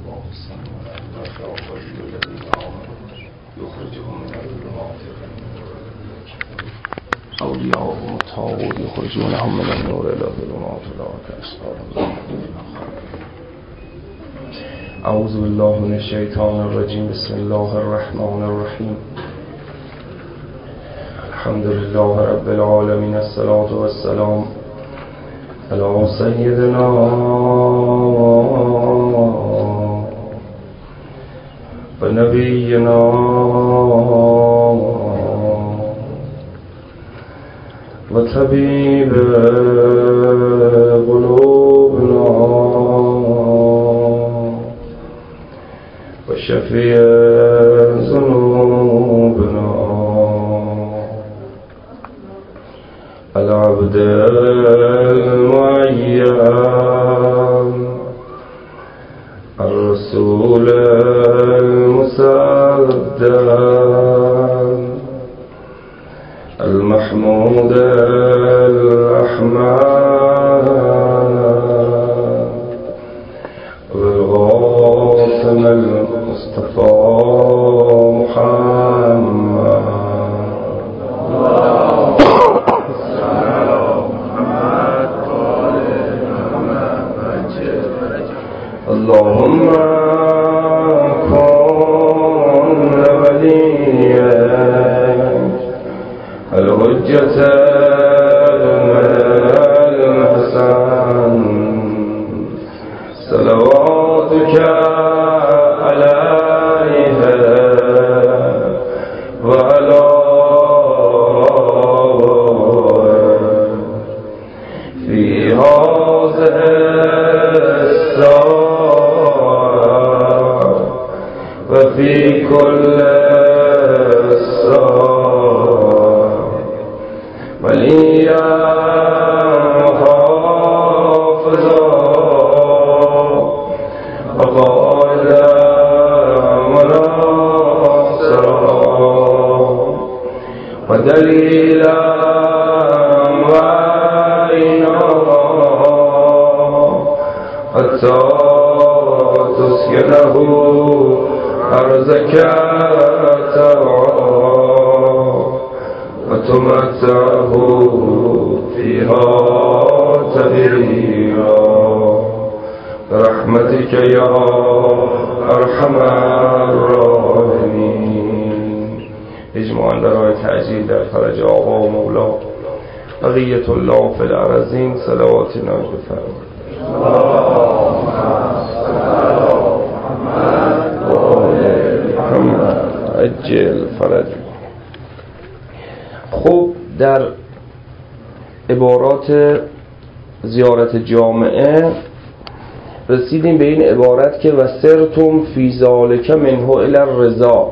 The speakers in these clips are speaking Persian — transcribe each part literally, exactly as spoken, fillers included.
اولیاء و متقون یخرجونهم من النور الی الظلمات اولئک اصحاب الجنة. اعوذ بالله من الشیطان الرجیم. بسم الله الرحمن الرحیم. الحمد لله رب العالمین. الصلاة والسلام علی سیدنا و نبینا و طبیب قلوبنا و شفیع ذنوبنا العبد المعین الرسول المصدق المحمود الأحمد والغاثم المصطفى محمد. اللهم كن وليك الحجة الحسن صلواتك عليه وعلى في هذه الساعة وفي كل وليا حافظا وقائدا وناصرا ودليلا وعينا حتى تسكنه أرزك وتمتعه فيها تبيرا برحمتك يا أرحم الراحمين. اجمعاً برای تعجیل در فرج آقا و مولا بقیت الله فی الارضین صلوات ناج بفرمایید. عجل فرج. خب در عبارات زیارت جامعه رسیدیم به این عبارت که وسرتم فی ذالک منه الی الرضا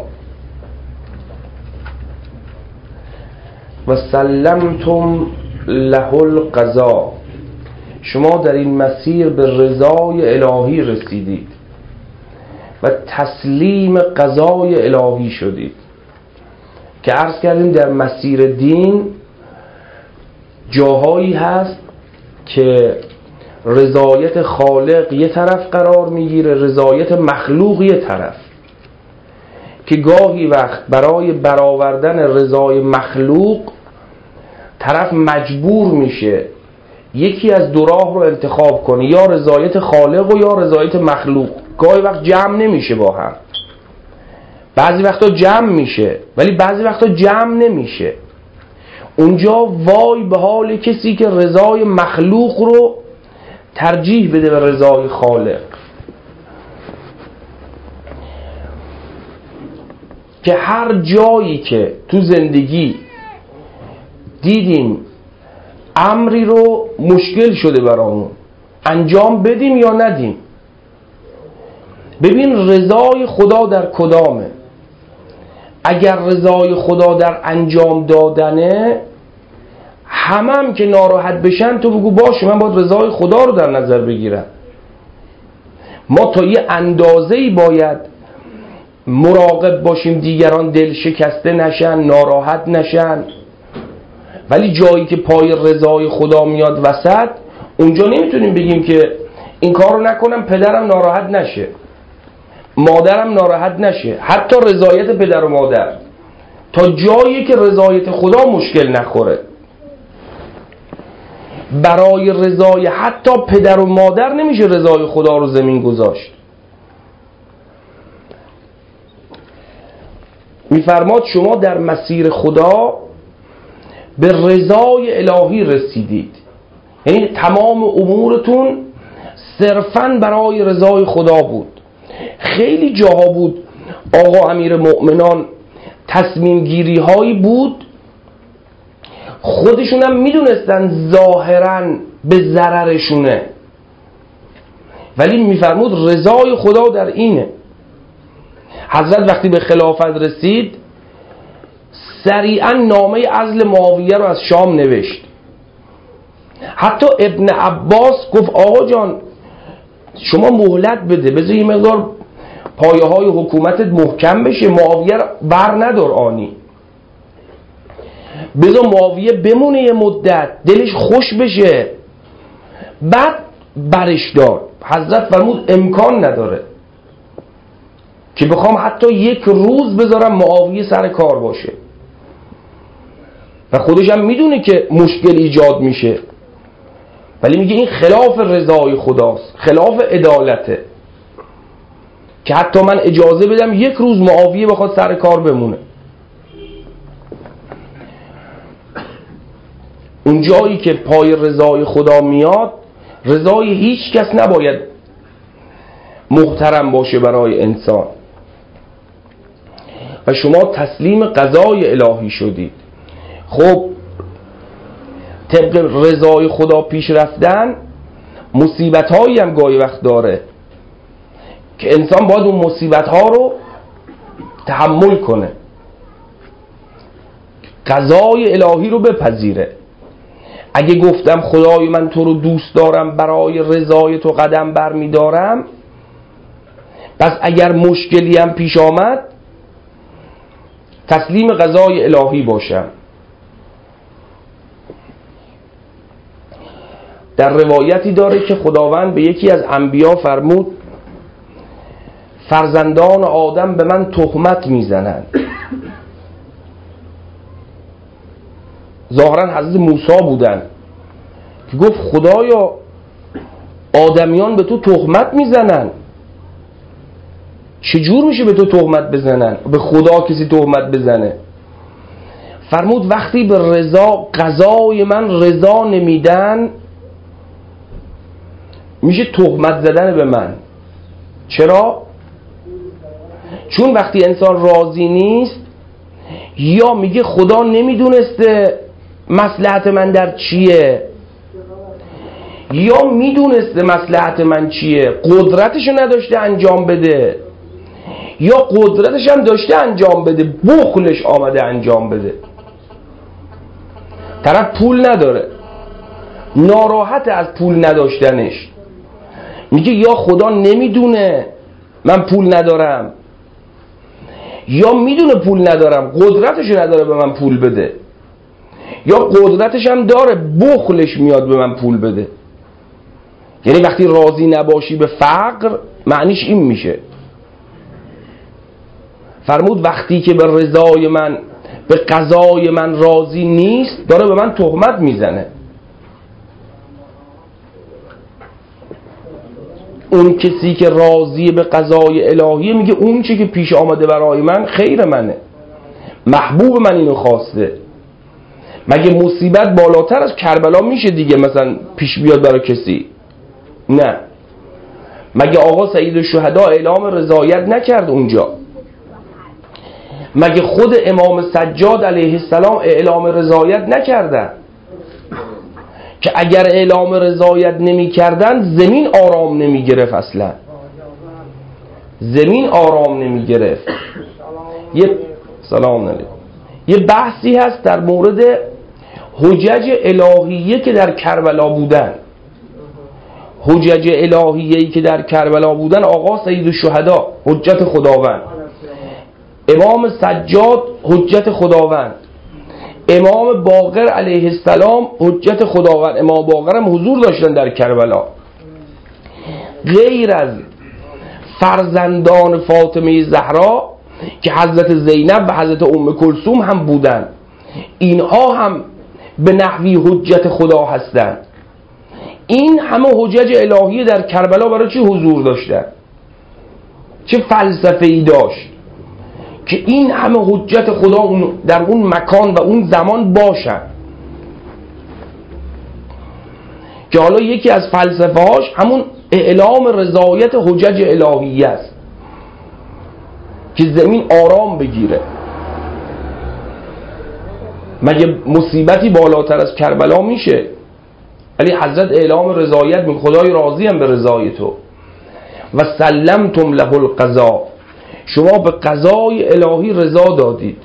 و سلمتم له القضا. شما در این مسیر به رضای الهی رسیدید و تسلیم قضای الهی شدید که عرض کردیم در مسیر دین جاهایی هست که رضایت خالق یه طرف قرار میگیره، رضایت مخلوق یه طرف، که گاهی وقت برای برآوردن رضای مخلوق طرف مجبور میشه یکی از دو راه رو انتخاب کنه، یا رضایت خالق و یا رضایت مخلوق. گاهی وقت جمع نمیشه با هم، بعضی وقتا جمع میشه ولی بعضی وقتا جمع نمیشه. اونجا وای به حال کسی که رضای مخلوق رو ترجیح بده به رضای خالق، که هر جایی که تو زندگی دیدیم امری رو مشکل شده برامون انجام بدیم یا ندیم، ببین رضای خدا در کدامه. اگر رضای خدا در انجام دادنه، همه هم که ناراحت بشن تو بگو باشه من باید رضای خدا رو در نظر بگیرم. ما تا یه اندازه‌ای باید مراقب باشیم دیگران دل شکسته نشن، ناراحت نشن، ولی جایی که پای رضای خدا میاد وسط، اونجا نمیتونیم بگیم که این کار رو نکنم پدرم ناراحت نشه. مادرم ناراحت نشه، حتی رضایت پدر و مادر، تا جایی که رضایت خدا مشکل نخوره. برای رضای حتی پدر و مادر نمیشه رضای خدا رو زمین گذاشت. میفرماد شما در مسیر خدا به رضای الهی رسیدید، یعنی تمام امورتون صرفاً برای رضای خدا بود. خیلی جاها بود آقا امیر مؤمنان تصمیم گیری هایی بود خودشون هم میدونستن ظاهراً به ضررشونه، ولی میفرمود رضای خدا در اینه. حضرت وقتی به خلافت رسید سریعا نامه عزل معاویه رو از شام نوشت. حتی ابن عباس گفت آقا جان شما مهلت بده، بذار یه مقدار پایه های حکومتت محکم بشه، معاویه بر ندار آنی، بذار معاویه بمونه یه مدت دلش خوش بشه بعد برش دار. حضرت فرمود امکان نداره که بخوام حتی یک روز بذارم معاویه سر کار باشه، و خودش هم میدونه که مشکل ایجاد میشه، ولی میگه این خلاف رضای خداست، خلاف عدالته که حتی من اجازه بدم یک روز معاویه بخواد سر کار بمونه. اون جایی که پای رضای خدا میاد، رضای هیچ کس نباید محترم باشه برای انسان. و شما تسلیم قضای الهی شدید. خب طبق رضای خدا پیش رفتن مصیبت هایی هم گاهی وقت داره که انسان باید اون مصیبت ها رو تحمل کنه، قضای الهی رو بپذیره. اگه گفتم خدای من تو رو دوست دارم برای رضای تو قدم بر می دارم، پس اگر مشکلی هم پیش آمد تسلیم قضای الهی باشم. در روایتی داره که خداوند به یکی از انبیا فرمود فرزندان آدم به من تهمت میزنند. ظاهرا حضرت موسی بودن که گفت خدایا آدمیان به تو تهمت میزنن، چجور میشه به تو تهمت بزنن؟ به خدا کسی تهمت بزنه؟ فرمود وقتی به رضا قضای من رضا نمیدن میشه تهمت زدن به من. چرا؟ چون وقتی انسان راضی نیست یا میگه خدا نمیدونسته مصلحت من در چیه، یا میدونسته مصلحت من چیه قدرتشو نداشته انجام بده، یا قدرتش هم داشته انجام بده بخلش آمده انجام بده. طرف پول نداره ناراحت از پول نداشتنش، میگه یا خدا نمیدونه من پول ندارم یا میدونه پول ندارم قدرتشو نداره به من پول بده، یا قدرتش هم داره بخلش میاد به من پول بده. یعنی وقتی راضی نباشی به فقر معنیش این میشه. فرمود وقتی که به رضای من به قضای من راضی نیست داره به من تهمت میزنه. اون کسی که راضی به قضای الهیه میگه اون چی که پیش آمده برای من خیر منه، محبوب من اینو خواسته. مگه مصیبت بالاتر از کربلا میشه دیگه مثلا پیش بیاد برای کسی؟ نه. مگه آقا سید الشهدا اعلام رضایت نکرد اونجا؟ مگه خود امام سجاد علیه السلام اعلام رضایت نکردن که اگر اعلام رضایت نمی کردن زمین آرام نمی گرفت؟ اصلا زمین آرام نمی گرفت. یه سلام علیکم. یه بحثی هست در مورد حجج الهیه که در کربلا بودن. حجج الهیه‌ای که در کربلا بودن آقا سید الشهدا حجت خداوند، امام سجاد حجت خداوند، امام باقر علیه السلام حجت خداوند. امام باقر هم حضور داشتن در کربلا. غیر از فرزندان فاطمه زهرا که حضرت زینب و حضرت ام کلثوم هم بودن، اینها هم به نحوی حجت خدا هستند. این همه حجج الهی در کربلا برای چی حضور داشتن؟ چه فلسفه ای داشت که این همه حجت خدا در اون مکان و اون زمان باشن؟ که حالا یکی از فلسفه هاش همون اعلام رضایت حجج الهی است که زمین آرام بگیره. مگه مصیبتی بالاتر از کربلا میشه؟ ولی حضرت اعلام رضایت می خدای راضی هم به رضای تو. و سلمتم له القضا، شما به قضای الهی رضا دادید.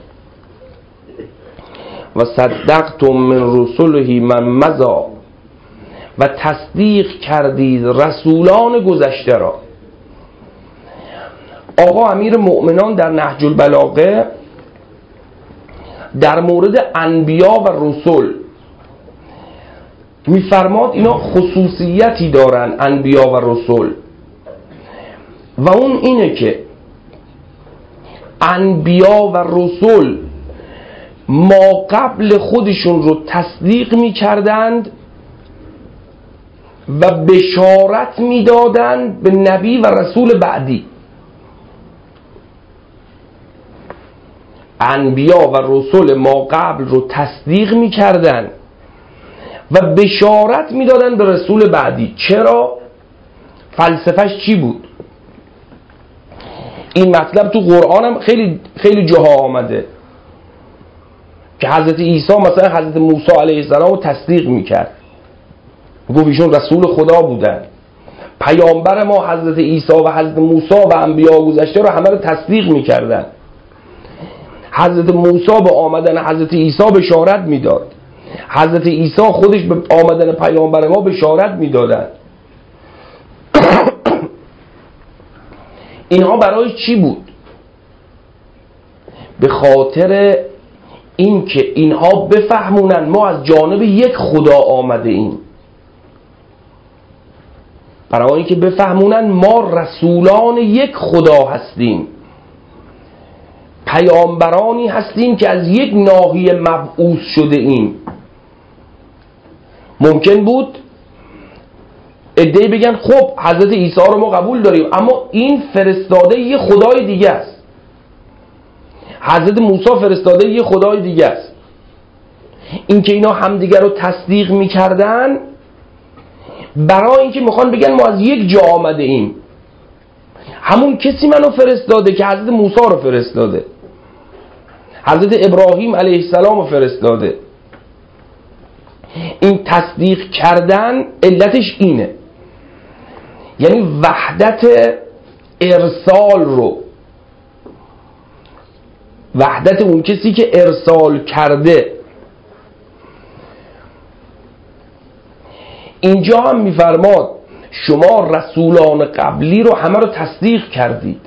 و صدقتم من رسله من مضی، و تصدیق کردید رسولان گذشته را. آقا امیر مؤمنان در نهج البلاغه در مورد انبیا و رسول میفرماد اینا خصوصیتی دارن، انبیا و رسول، و اون اینه که انبیا و رسول ما قبل خودشون رو تصدیق میکردند و بشارت میدادند به نبی و رسول بعدی. انبیا و رسول ما قبل رو تصدیق میکردند و بشارت میدادند به رسول بعدی. چرا؟ فلسفهش چی بود؟ این مطلب تو قرآن هم خیلی خیلی جاها آمده که حضرت عیسی مثلا حضرت موسی علیه السلام رو تصدیق میکرد، گفت ایشون رسول خدا بودن. پیامبر ما حضرت عیسی و حضرت موسی و انبیا گذشته رو همه رو تصدیق میکردن. حضرت موسی به آمدن حضرت عیسی بشارت میداد، حضرت عیسی خودش به آمدن پیامبر ما بشارت میدادن. اینها برای چی بود؟ به خاطر این که اینها بفهمونن ما از جانب یک خدا آمده ایم، برای اینکه بفهمونن ما رسولان یک خدا هستیم، پیامبرانی هستیم که از یک ناحیه مبعوث شده ایم. ممکن بود عده‌ای بگن خب حضرت عیسی رو ما قبول داریم، اما این فرستاده یه خدای دیگه است، حضرت موسی فرستاده یه خدای دیگه است. این که اینا همدیگه رو تصدیق میکردن برای اینکه میخوان بگن ما از یک جا آمده ایم، همون کسی منو فرستاده که حضرت موسی رو فرستاده، حضرت ابراهیم علیه السلام رو فرستاده. این تصدیق کردن علتش اینه، یعنی وحدت ارسال رو، وحدت اون کسی که ارسال کرده. اینجا هم میفرماد شما رسولان قبلی رو همه رو تصدیق کردید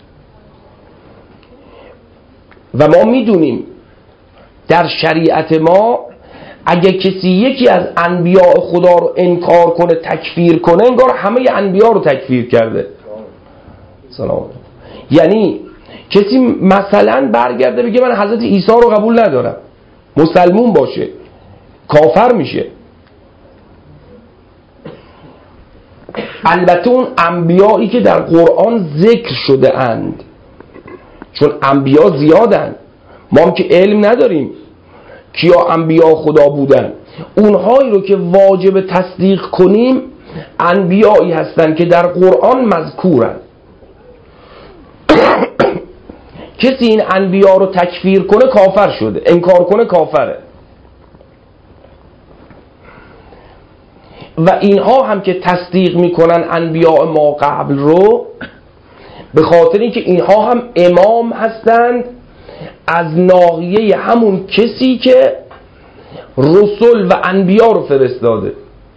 و ما میدونیم در شریعت ما اگه کسی یکی از انبیاء خدا رو انکار کنه، تکفیر کنه، انگار همه انبیا رو تکفیر کرده. سلام. یعنی کسی مثلا برگرده بگه من حضرت عیسی رو قبول ندارم، مسلمون باشه، کافر میشه. البته اون انبیایی که در قرآن ذکر شده اند، چون انبیا زیادن، ما هم که علم نداریم کیا انبیا خدا بودن، اونهایی رو که واجب تصدیق کنیم انبیایی هستن که در قرآن مذکورن. کسی این انبیا رو تکفیر کنه کافر شده، انکار کنه کافره. و اینها هم که تصدیق میکنن انبیاء ما قبل رو، به خاطر اینکه اینها هم امام هستند از ناحیه همون کسی که رسول و انبیا رو فرستاده.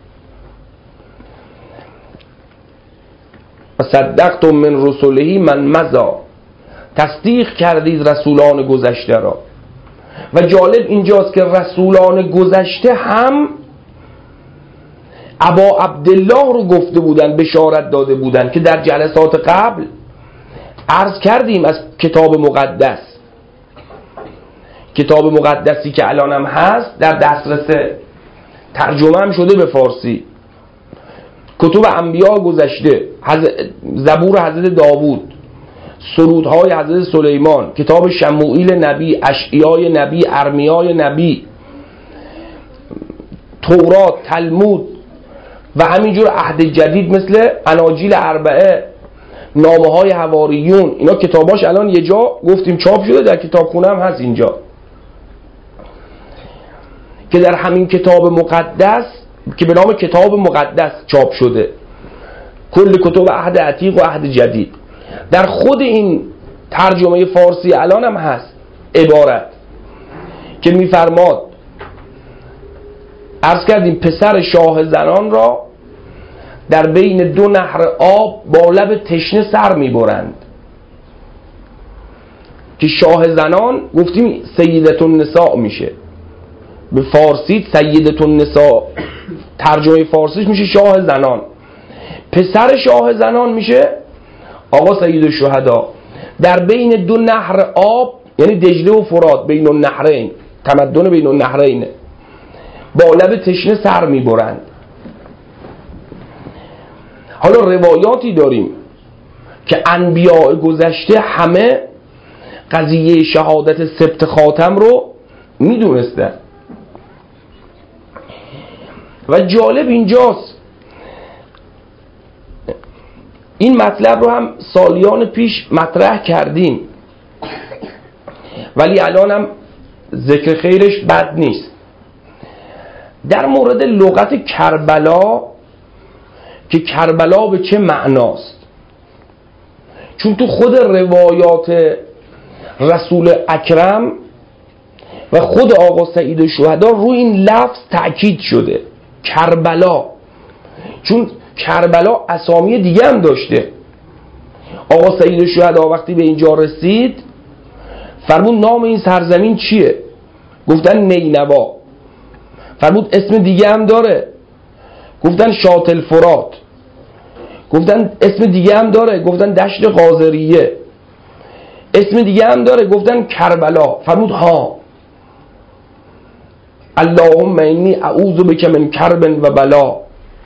و صدقتم من رسله من مضی، تصدیق کردید رسولان گذشته را. و جالب اینجاست که رسولان گذشته هم ابا عبدالله رو گفته بودن، بشارت داده بودن که در جلسات قبل عرض کردیم از کتاب مقدس، کتاب مقدسی که الان هم هست در دسترس، ترجمه هم شده به فارسی، کتب انبیا گذشته، زبور حضرت داوود، سرودهای حضرت سلیمان، کتاب شموئیل نبی، اشعیای نبی، ارمیای نبی، تورات، تلمود و همینجور عهد جدید مثل اناجیل اربعه، نامه های حواریون، اینا کتاباش الان یه جا گفتیم چاپ شده، در کتابخونه هم هست اینجا، که در همین کتاب مقدس که به نام کتاب مقدس چاپ شده، کل کتب عهد عتیق و عهد جدید. در خود این ترجمه فارسی الان هم هست عبارت که میفرماد، عرض کردیم پسر شاه زنان را در بین دو نهر آب با لب تشنه سر میبرند، که شاه زنان گفتیم سیدت النساء میشه، به فارسی سیدت النساء ترجمه فارسیش میشه شاه زنان، پسر شاه زنان میشه آقا سید الشهدا، در بین دو نهر آب یعنی دجله و فرات، بین النهرین، تمدن بین النهرین، با لب تشنه سر میبرند. حالا روایاتی داریم که انبیاء گذشته همه قضیه شهادت سبت خاتم رو میدونستن و جالب اینجاست، این مطلب رو هم سالیان پیش مطرح کردیم ولی الان هم ذکر خیرش بد نیست، در مورد لغت کربلا، که کربلا به چه معناست. چون تو خود روایات رسول اکرم و خود آقا سید الشهدا روی این لفظ تأکید شده، کربلا، چون کربلا اسامی دیگه هم داشته. آقا سید الشهدا وقتی به اینجا رسید فرمود نام این سرزمین چیه؟ گفتن نینوا. فرمود اسم دیگه هم داره؟ گفتن شاطئ الفرات. گفتن اسم دیگه هم داره؟ گفتن دشت قاذریه. اسم دیگه هم داره؟ گفتن کربلا. فرمود ها، اللهم انی اعوذ بک من کرب و بلا.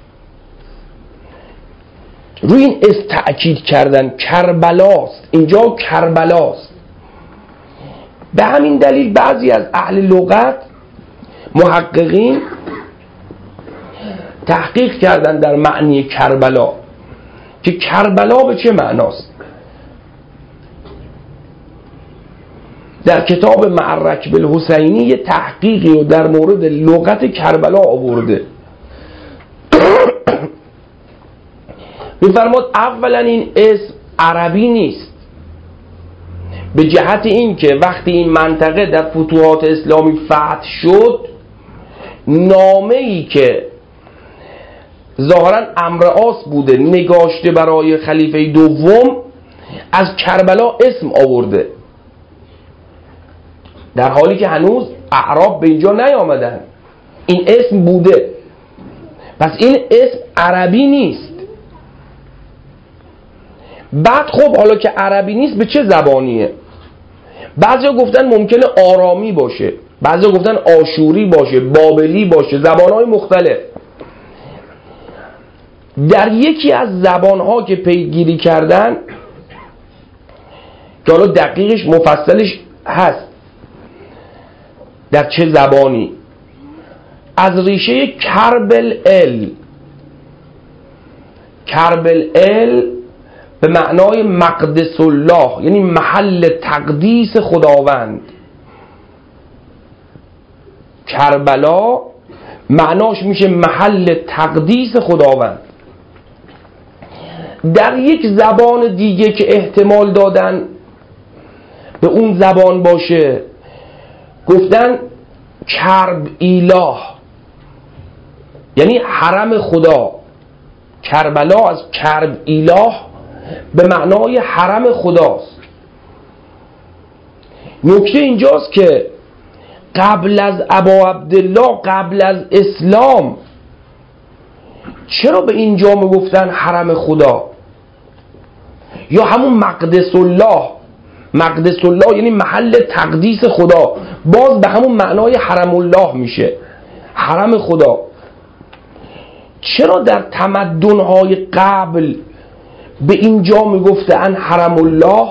روی این اسم تأکید کردن، کربلاست، اینجا کربلاست. به همین دلیل بعضی از اهل لغت، محققین، تحقیق کردن در معنی کربلا که کربلا به چه معناست. در کتاب معرک بالحسینی یه تحقیقی رو در مورد لغت کربلا آورده. می‌فرماد اولا این اسم عربی نیست، به جهت این که وقتی این منطقه در فتوحات اسلامی فتح شد، نامه‌ای که ظاهراً امر آس بوده نگاشته برای خلیفه دوم، از کربلا اسم آورده، در حالی که هنوز اعراب به اینجا نیامدن. این اسم بوده، پس این اسم عربی نیست. بعد خب حالا که عربی نیست به چه زبانیه؟ بعضیا گفتن ممکنه آرامی باشه، بعضیا گفتن آشوری باشه، بابلی باشه، زبانهای مختلف. در یکی از زبانها که پیگیری کردن، که حالا دقیقش مفصلش هست در چه زبانی، از ریشه کربل ال، کربل ال به معنای مقدس الله، یعنی محل تقدیس خداوند. کربلا معناش میشه محل تقدیس خداوند. در یک زبان دیگه که احتمال دادن به اون زبان باشه، گفتن کرب ایله، یعنی حرم خدا. کربلا از کرب ایله به معنای حرم خداست. نکته اینجاست که قبل از ابا عبدالله، قبل از اسلام، چرا به اینجا میگفتن حرم خدا؟ یا همون مقدس الله. مقدس الله یعنی محل تقدیس خدا، باز به همون معنای حرم الله میشه، حرم خدا. چرا در تمدن‌های قبل به اینجا میگفتن حرم الله؟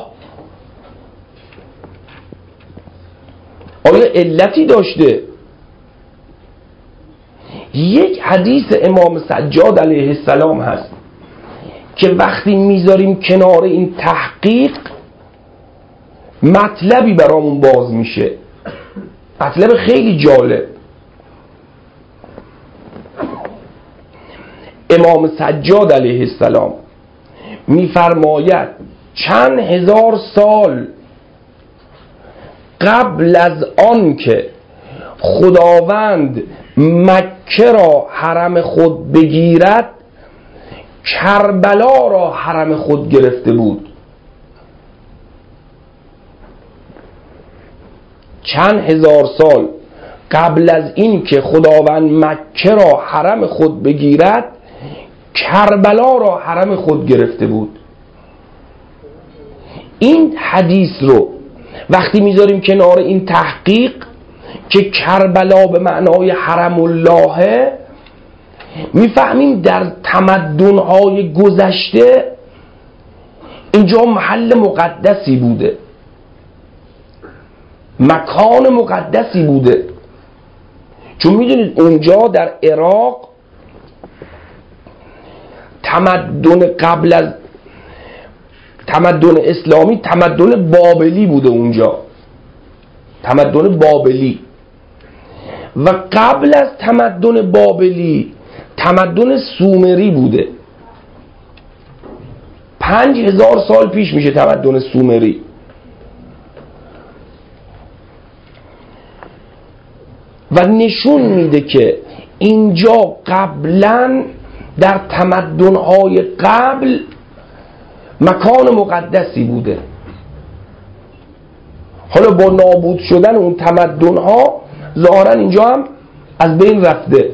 آیا علتی داشته؟ یک حدیث امام سجاد علیه السلام هست که وقتی میذاریم کنار این تحقیق مطلبی برامون باز میشه، مطلب خیلی جالب. امام سجاد علیه السلام میفرماید چند هزار سال قبل از آن که خداوند مکه را حرم خود بگیرد، کربلا را حرم خود گرفته بود. چند هزار سال قبل از این که خداوند مکه را حرم خود بگیرد، کربلا را حرم خود گرفته بود. این حدیث رو وقتی میذاریم کنار این تحقیق که کربلا به معنای حرم الله، میفهمیم در تمدن‌های گذشته اینجا محل مقدسی بوده، مکان مقدسی بوده. چون میدونید اونجا در عراق تمدن قبل از تمدن اسلامی تمدن بابلی بوده، اونجا تمدن بابلی. و قبل از تمدن بابلی تمدن سومری بوده. پنج هزار سال پیش میشه تمدن سومری. و نشون میده که اینجا قبلا در تمدن‌های قبل مکان مقدسی بوده. حالا با نابود شدن اون تمدن‌ها ظاهرا اینجا هم از بین رفته.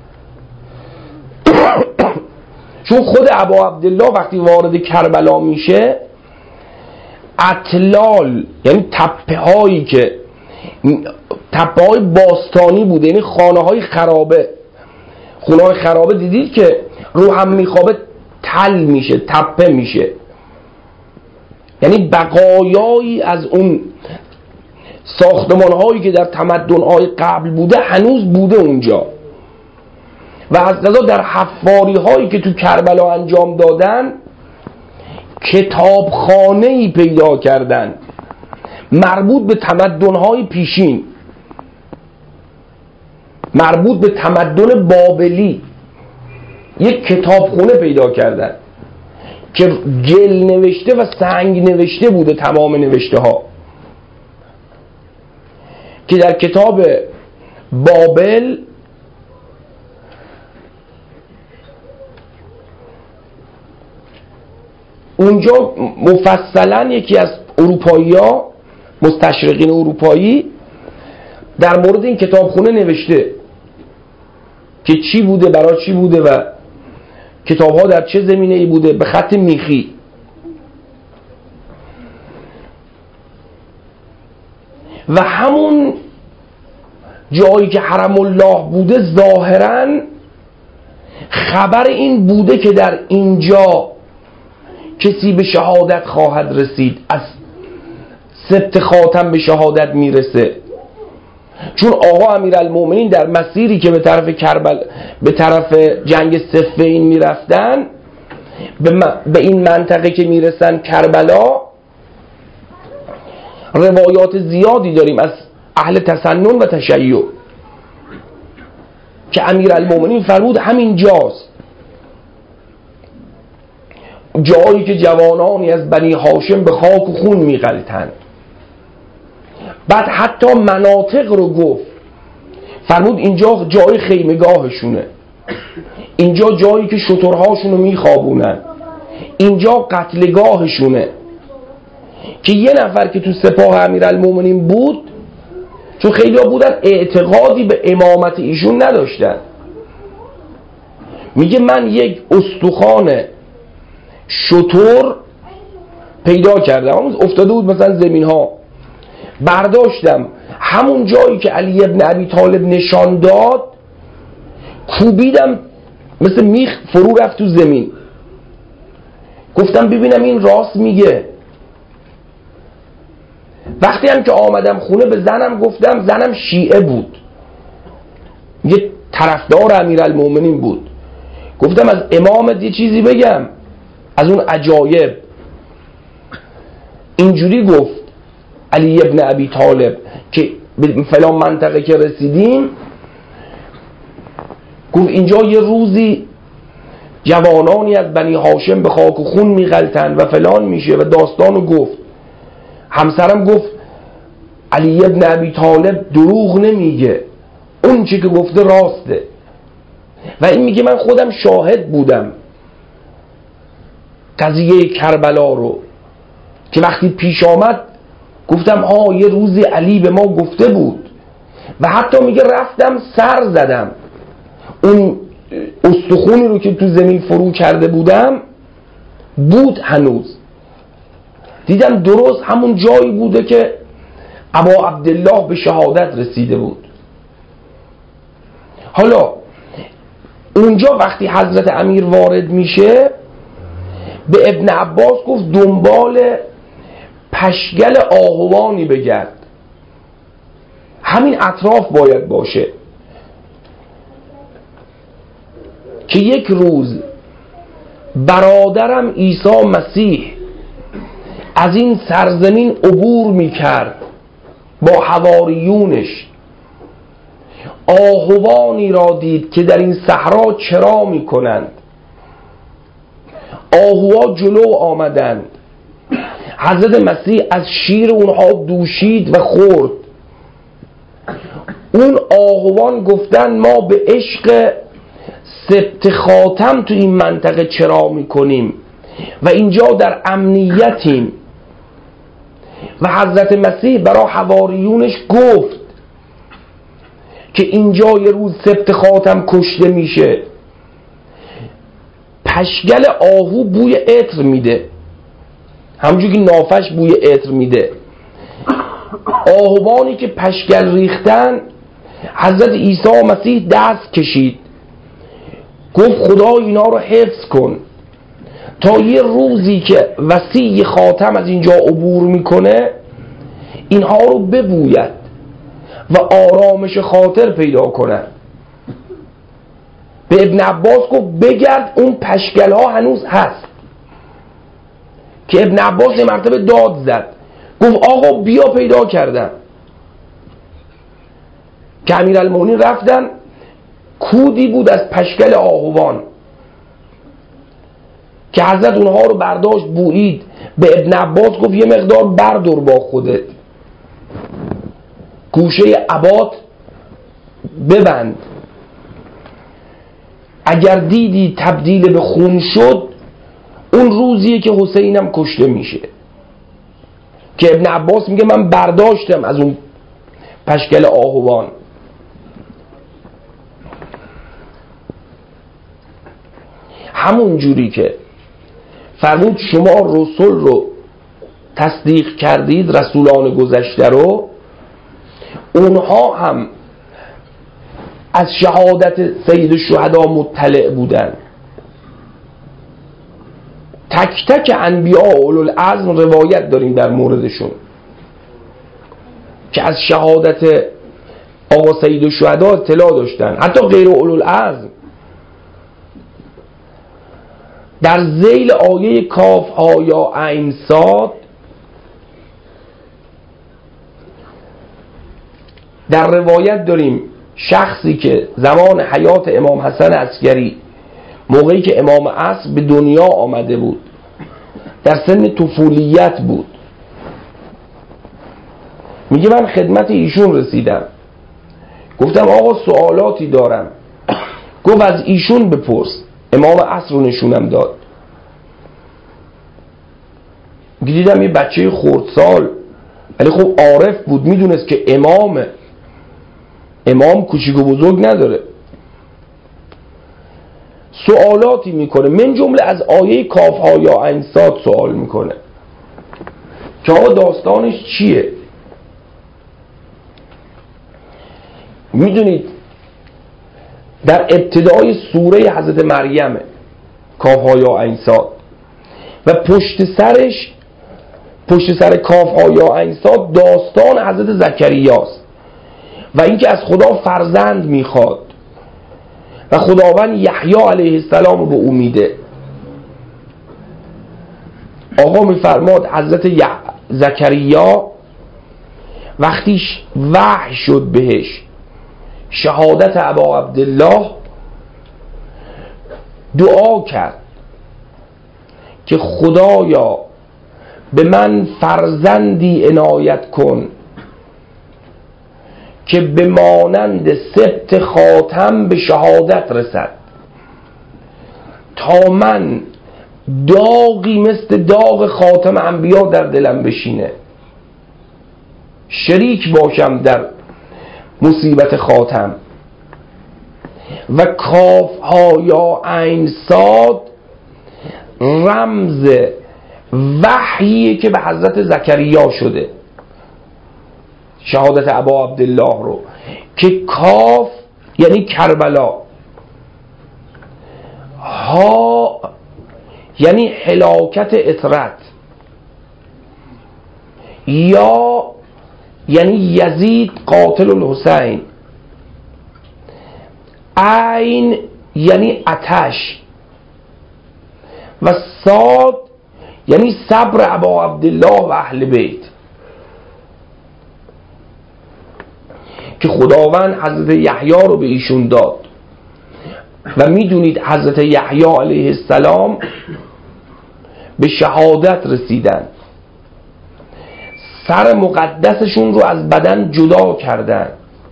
چون خود ابا عبدالله وقتی وارد کربلا میشه، اطلال یعنی تپه هایی که تپه های باستانی بوده، یعنی خانه های خرابه، خونه های خرابه دیدید که رو هم میخوابه تل میشه، تپه میشه، یعنی بقایایی از اون ساختمان هایی که در تمدن های قبل بوده هنوز بوده اونجا. و از قضا در حفاری هایی که تو کربلا انجام دادن کتابخانه ای پیدا کردن مربوط به تمدن های پیشین، مربوط به تمدن بابلی. یک کتابخونه پیدا کردن که گل نوشته و سنگ نوشته بوده تمام نوشته ها، که در کتاب بابل اونجا مفصلا یکی از اروپایی ها، مستشرقین اروپایی، در مورد این کتابخونه نوشته که چی بوده، برای چی بوده و کتاب ها در چه زمینه ای بوده، به خط میخی. و همون جایی که حرم الله بوده ظاهرا خبر این بوده که در اینجا کسی به شهادت خواهد رسید، از سبت خاتم به شهادت میرسه. چون آقا امیرالمومنین در مسیری که به طرف کربل به طرف جنگ صفین میرفتن، به, م... به این منطقه که میرسن کربلا، روایات زیادی داریم از اهل تسنن و تشیع که امیرالمومنین فرمود همین جاست، جایی که جوانانی از بنی هاشم به خاک و خون میغلطند. بعد حتی مناطق رو گفت، فرمود اینجا جای خیمگاهشونه، اینجا جایی که شترهاشونو میخوابونن، اینجا قتلگاهشونه. که یه نفر که تو سپاه امیرالمومنین بود، چون خیلی ها بودن اعتقادی به امامت ایشون نداشتن، میگه من یک استخوان شتر پیدا کردم، همون افتاده بود مثلا زمین ها، برداشتم همون جایی که علی ابن ابی طالب نشان داد، کوبیدم مثل میخ فرو رفت تو زمین. گفتم ببینم این راست میگه. وقتی هم که آمدم خونه به زنم گفتم، زنم شیعه بود، یه طرفدار امیرالمومنین بود. گفتم از امامت یه چیزی بگم از اون عجایب. اینجوری گفت علی ابن ابی طالب که به فلان منطقه که رسیدیم، گفت اینجا یه روزی جوانانی از بنی هاشم به خاک و خون میغلطن و فلان میشه و داستانو گفت. همسرم گفت علی ابن ابی طالب دروغ نمیگه، اون چی که گفته راسته. و این میگه من خودم شاهد بودم قضیه کربلا رو، که وقتی پیش آمد گفتم آه یه روزی علی به ما گفته بود. و حتی میگه رفتم سر زدم اون استخونی رو که تو زمین فرو کرده بودم، بود هنوز، دیدم درست همون جایی بوده که ابا عبدالله به شهادت رسیده بود. حالا اونجا وقتی حضرت امیر وارد میشه به ابن عباس گفت دنبال پشگل آهوانی بگرد، همین اطراف باید باشه، که یک روز برادرم عیسی مسیح از این سرزمین عبور میکرد با حواریونش، آهوانی را دید که در این صحرا چرا میکنند. آهوها جلو آمدند، حضرت مسیح از شیر اونها دوشید و خورد. اون آهوان گفتن ما به عشق سبت خاتم تو این منطقه چرا میکنیم و اینجا در امنیتیم. و حضرت مسیح برای حواریونش گفت که اینجا یه روز سبت خاتم کشته میشه. پشگل آهو بوی عطر میده، همونجور که نافش بوی عطر میده. آهوانی که پشگل ریختن، حضرت عیسی مسیح دست کشید گفت خدا اینا رو حفظ کن تا یه روزی که وصی خاتم از اینجا عبور میکنه اینها رو ببوید و آرامش خاطر پیدا کنن. به ابن عباس گفت بگرد اون پشگل ها هنوز هست، که ابن عباس یه مرتبه داد زد گفت آقا بیا پیدا کردم. که امیرالمومنین رفتن، کودی بود از پشگل آهوان که حضرت اونها رو برداشت بویید. به ابن عباس گفت یه مقدار بردار با خودت، گوشه عبات ببند، اگر دیدی تبدیل به خون شد اون روزیه که حسینم کشته میشه. که ابن عباس میگه من برداشتم از اون پشگل آهوان. همون جوری که فرمود شما رسول رو تصدیق کردید، رسولان گذشته رو، اونها هم از شهادت سید الشهدا مطلع بودن. تک تک انبیاء و اولوالعزم روایت داریم در موردشون که از شهادت آقا سید الشهدا اطلاع داشتن. حتی غیر اولوالعزم در ذیل آیه کاف ها یا عین صاد در روایت داریم شخصی که زمان حیات امام حسن عسکری، موقعی که امام عصر به دنیا آمده بود، در سن طفولیت بود، میگه من خدمت ایشون رسیدم، گفتم آقا سوالاتی دارم. گفت از ایشون بپرس. امام عصر رو نشونم داد. دیدم یه بچه خردسال ولی خب عارف بود، میدونست که امام امام کوچیک و بزرگ نداره. سوالاتی میکنه، من جمله از آیه کاف ها یا عین صاد سوال میکنه. که آقا داستانش چیه. میدونید در ابتدای سوره حضرت مریم کاف ها یا عین صاد و پشت سرش پشت سر کاف ها یا عین صاد داستان حضرت زکریاست و اینکه از خدا فرزند میخواد و خداوند یحیی علیه السلام رو به او میده. آقا میفرماد حضرت زکریا وقتی وحی شد بهش شهادت ابا عبدالله دعا کرد که خدایا به من فرزندی عنایت کن که به مانند سبط خاتم به شهادت رسد تا من داغی مثل داغ خاتم انبیا در دلم بشینه، شریک باشم در مصیبت خاتم. و کاف ها یا عین صاد رمز وحیی که به حضرت زکریا شده، شهادت ابا عبدالله رو، که کاف یعنی کربلا، ها یعنی هلاکت اطرت، یا یعنی یزید قاتل الحسین، عین یعنی آتش و صاد یعنی صبر ابا عبدالله و اهل بیت که خداوند حضرت یحیی رو به ایشون داد. و میدونید حضرت یحیی علیه السلام به شهادت رسیدن، سر مقدسشون رو از بدن جدا کردن،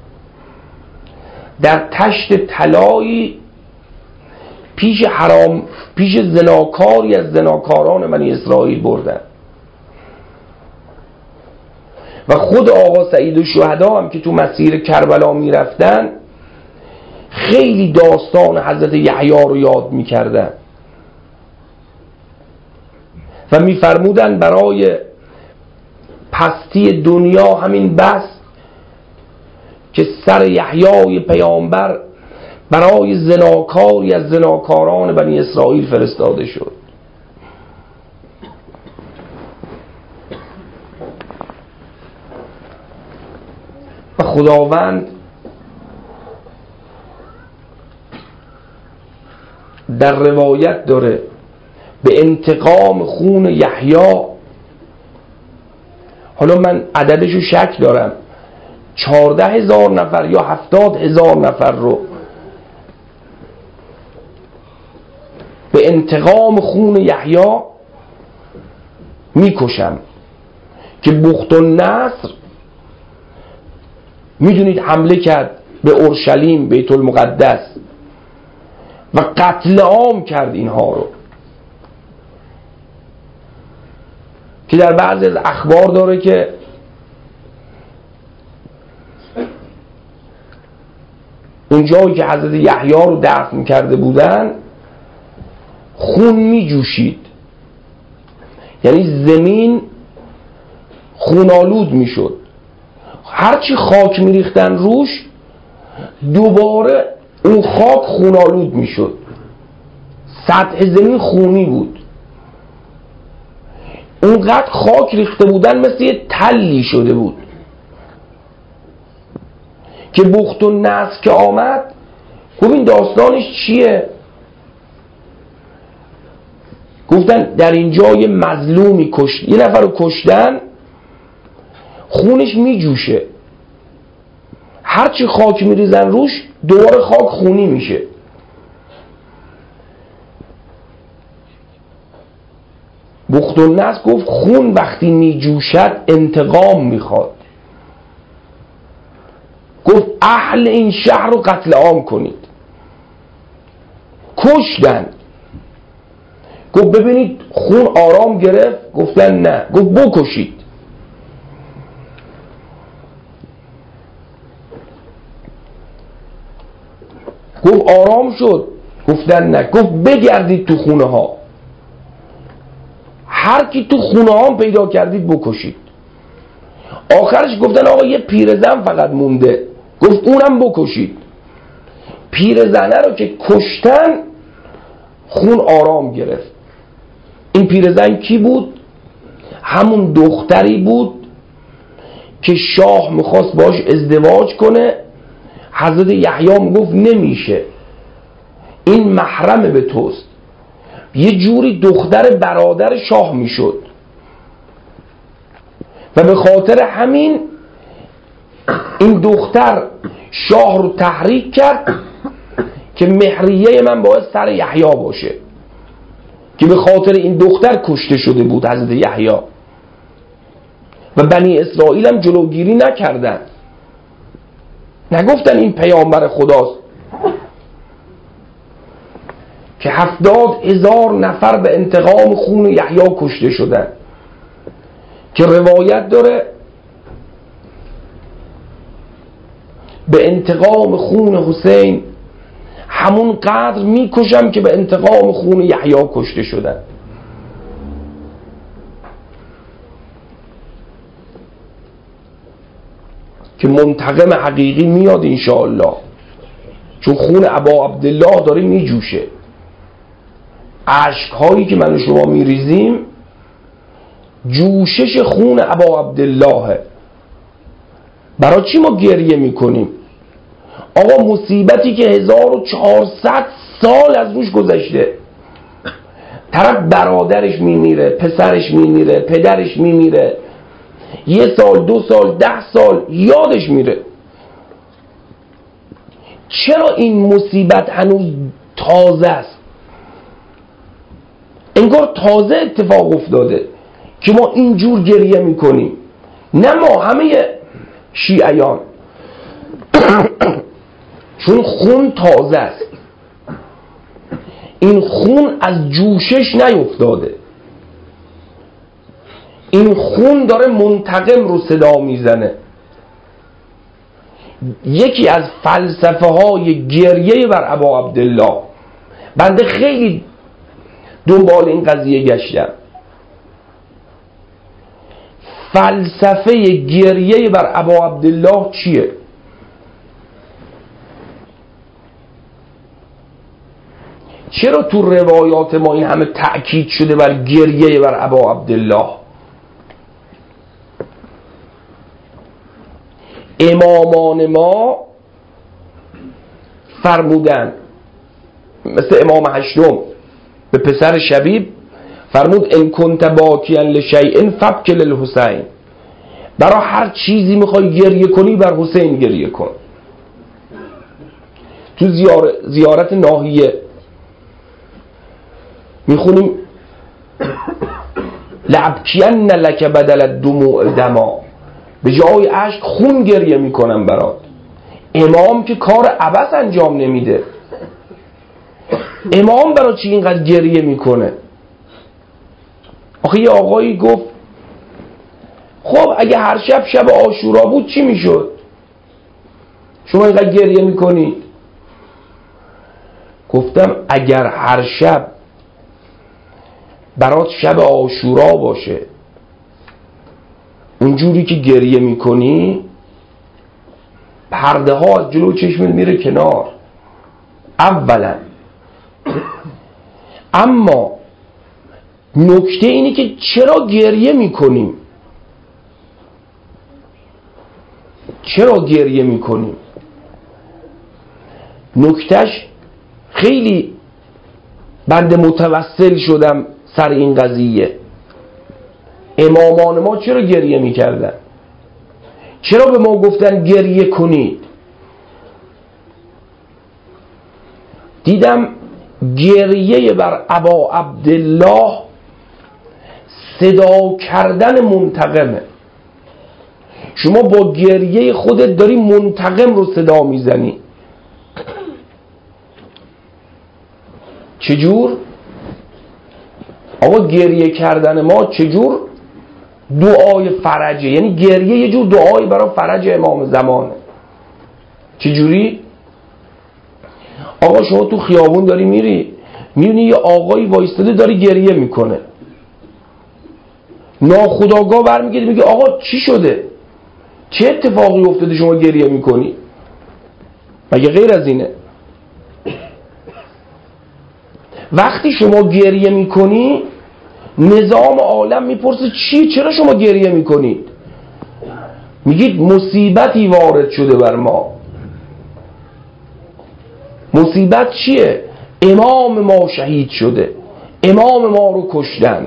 در تشت طلایی پیش حرام پیش زناکاری از زناکاران بنی اسرائیل بردن. و خود آقا سعید الشهدا هم که تو مسیر کربلا می رفتن خیلی داستان حضرت یحیی رو یاد می کردن و می فرمودن برای پستی دنیا همین بس که سر یحیی پیامبر برای زناکاری از زناکاران بنی اسرائیل فرستاده شد. و خداوند در روایت داره به انتقام خون یحیی، حالا من عددشو شک دارم، چهارده هزار نفر یا هفتاد هزار نفر رو به انتقام خون یحیی میکشم که بخت النصر میدونید حمله کرد به اورشلیم بیت المقدس و قتل عام کرد اینها رو، که در بعضی از اخبار داره که اون جایی که حضرت یحیی رو دفن کرده بودن خون می جوشید، یعنی زمین خونالود می شد، هرچی خاک می ریختن روش دوباره اون خاک خونالود می شد، سطح زمین خونی بود، اونقدر خاک ریخته بودن مثل یه تلی شده بود. که بخت النصر که آمد گفت این داستانش چیه؟ گفتن در اینجا یه مظلومی کشت، یه نفر رو کشتن خونش می جوشه، هرچی خاک می ریزن روش دوباره خاک خونی میشه. بخت النصر گفت خون وقتی می جوشد انتقام میخواد، گفت اهل این شهر رو قتل عام کنید. کشتن. گفت ببینید خون آرام گرفت؟ گفتن نه. گفت بکشید. گفت آرام شد؟ گفتن نه. گفت بگردید تو خونه ها، هر کی تو خونه هم پیدا کردید بکشید. آخرش گفتن آقا یه پیرزن فقط مونده، گفت اونم بکشید. پیرزنه رو که کشتن خون آرام گرفت. این پیرزن کی بود؟ همون دختری بود که شاه میخواست باش ازدواج کنه. حضرت یحیی میگفت نمیشه، این محرم به توست. یه جوری دختر برادر شاه میشد و به خاطر همین این دختر شاه رو تحریک کرد که مهریه من باید سر یحیی باشه، که به خاطر این دختر کشته شده بود حضرت یحیی. و بنی اسرائیل هم جلوگیری نکردن، نگفتن این پیامبر خداست، که هفتاد هزار نفر به انتقام خون یحیی کشته شدن، که روایت داره به انتقام خون حسین همون قدر میکشم که به انتقام خون یحیی کشته شدن. که منتقم حقیقی میاد انشاءالله، چون خون ابا عبدالله داره میجوشه. اشک هایی که من و شما میریزیم جوشش خون ابا عبدالله. برای چی ما گریه میکنیم؟ آقا مصیبتی که هزار و چهارصد سال از روش گذشته، طرف برادرش میمیره، پسرش میمیره، پدرش میمیره، یه سال دو سال ده سال یادش میره. چرا این مصیبت هنوز تازه است؟ انگار تازه اتفاق افتاده که ما اینجور گریه میکنیم. نه ما، همه شیعیان. چون خون تازه است، این خون از جوشش نیفتاده، این خون داره منتقم رو صدا میزنه. یکی از فلسفه های گریه بر ابا عبدالله، بنده خیلی دنبال این قضیه گشتم، فلسفه گریه بر ابا عبدالله چیه؟ چرا تو روایات ما این همه تأکید شده بر گریه بر ابا عبدالله؟ امامان ما فرمودن، مثل امام هشتم به پسر شبیب فرمود ان کنت باکیا لشیء فبک للحسین، برای هر چیزی میخوای گریه کنی بر حسین گریه کن. تو زیار... زیارت ناحیه میخونیم لابکین لک بدل الدموع دما، به جای اشک خون گریه میکنم برات. امام که کار عبث انجام نمیده، امام برای چی اینقدر گریه میکنه؟ آخه یه آقایی گفت خب اگه هر شب شب عاشورا بود چی میشد؟ شما اینقدر گریه میکنید. گفتم اگر هر شب برات شب عاشورا باشه اونجوری که گریه میکنی، پرده ها از جلو چشمت میره کنار اولا. اما نکته اینه که چرا گریه میکنیم؟ چرا گریه میکنیم؟ نکتهش خیلی بنده متوسل شدم سر این قضیه. امامان ما چرا گریه میکردن؟ چرا به ما گفتن گریه کنید؟ دیدم گریه بر ابا عبدالله صدا کردن منتقمه. شما با گریه خودت داری منتقم رو صدا میزنی. چجور؟ آقا گریه کردن ما چجور؟ دعای فرجه، یعنی گریه یه جور دعایی برای فرج امام زمانه. چجوری؟ آقا شما تو خیابون داری میری، میبینی یه آقایی وایستاده داره گریه میکنه، ناخودآگاه برمیگردی میگه آقا چی شده؟ چه اتفاقی افتاده شما گریه میکنی؟ مگه غیر از اینه؟ وقتی شما گریه میکنی نظام عالم میپرسه چی؟ چرا شما گریه میکنید؟ میگید مصیبتی وارد شده بر ما. مصیبت چیه؟ امام ما شهید شده، امام ما رو کشتن.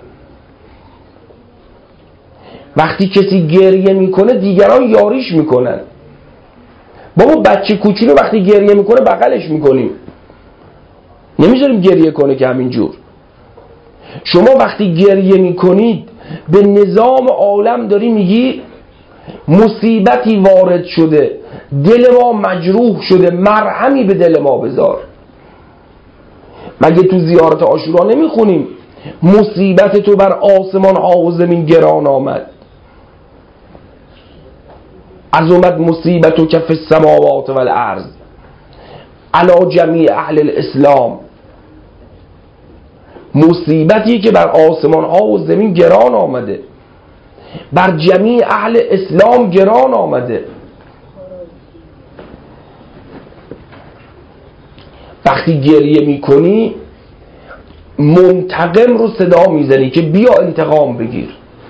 وقتی کسی گریه میکنه دیگران یاریش میکنن. بابا بچه کوچولو وقتی گریه میکنه بغلش میکنیم، نمیذاریم گریه کنه که همینجور. شما وقتی گریه میکنید به نظام عالم داری میگی مصیبتی وارد شده، دل ما مجروح شده، مرهمی به دل ما بذار. مگه تو زیارت عاشورا نمیخونیم مصیبت تو بر آسمان ها و زمین گران آمد؟ عظمت مصیبت و کف السماوات و الارض علی جمیع اهل الاسلام. مصیبتی که بر آسمان ها و زمین گران آمده، بر جمیع اهل اسلام گران آمده. وقتی گریه میکنی منتقم رو صدا میزنی که بیا انتقام بگیر.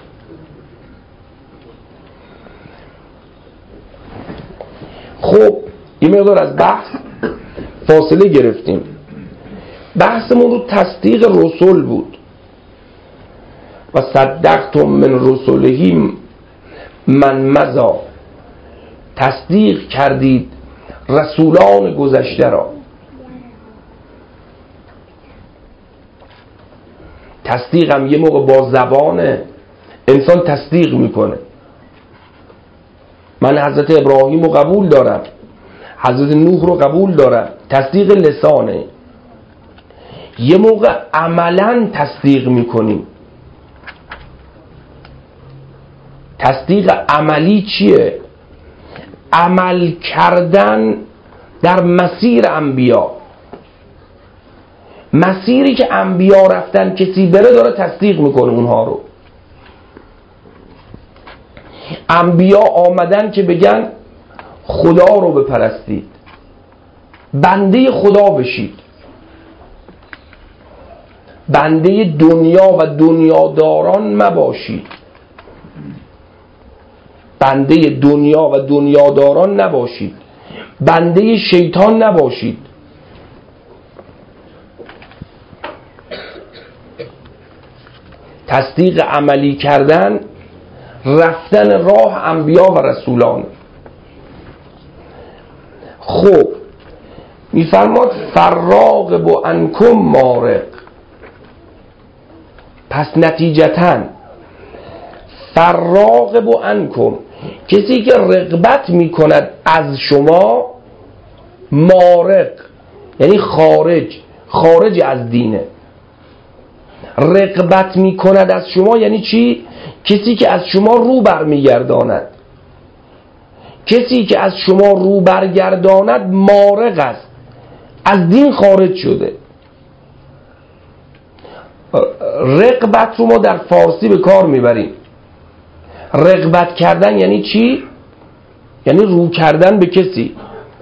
خب یه مقدار از بحث فاصله گرفتیم. بحثمون رو تصدیق رسول بود. و صدقتم من رسولهم من مضی، تصدیق کردید رسولان گذشته را. تصدیق هم یه موقع با زبان انسان تصدیق میکنه. من حضرت ابراهیم رو قبول دارم، حضرت نوح رو قبول دارم، تصدیق لسانه. یه موقع عملا تصدیق میکنیم. تصدیق عملی چیه؟ عمل کردن در مسیر انبیا. مسیری که انبیا رفتن کسی بره داره تصدیق میکنه اونها رو. انبیا آمدن که بگن خدا رو بپرستید، بنده خدا بشید، بنده دنیا و دنیاداران مباشید، بنده دنیا و دنیاداران نباشید، بنده شیطان نباشید. تصدیق عملی کردن رفتن راه انبیا و رسولان. خب میفرماد فراغب و انکم مارق. پس نتیجتاً فراغب و انکم، کسی که رغبت میکند از شما، مارق یعنی خارج، خارج از دینه. رغبت میکند از شما یعنی چی؟ کسی که از شما رو برمیگرداند. کسی که از شما رو برگرداند مارق است، از دین خارج شده. رغبت رو ما در فارسی به کار میبریم. رغبت کردن یعنی چی؟ یعنی رو کردن به کسی.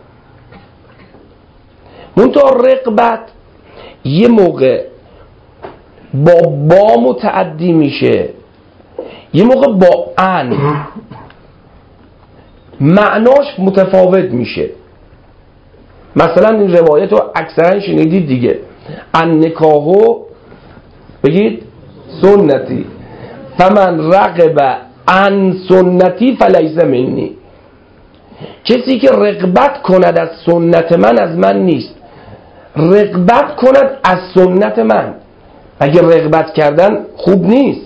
منتها رغبت یه موقع با با متعدی میشه، یه موقع با ان، معناش متفاوت میشه. مثلا این روایت رو اکثرا شنیدید دیگه، ان نکاحو بگید سنتی فمن رغب عن سنتی فلیس منی. کسی که رغبت کند از سنت من از من نیست. رغبت کند از سنت من. اگه رغبت کردن خوب نیست.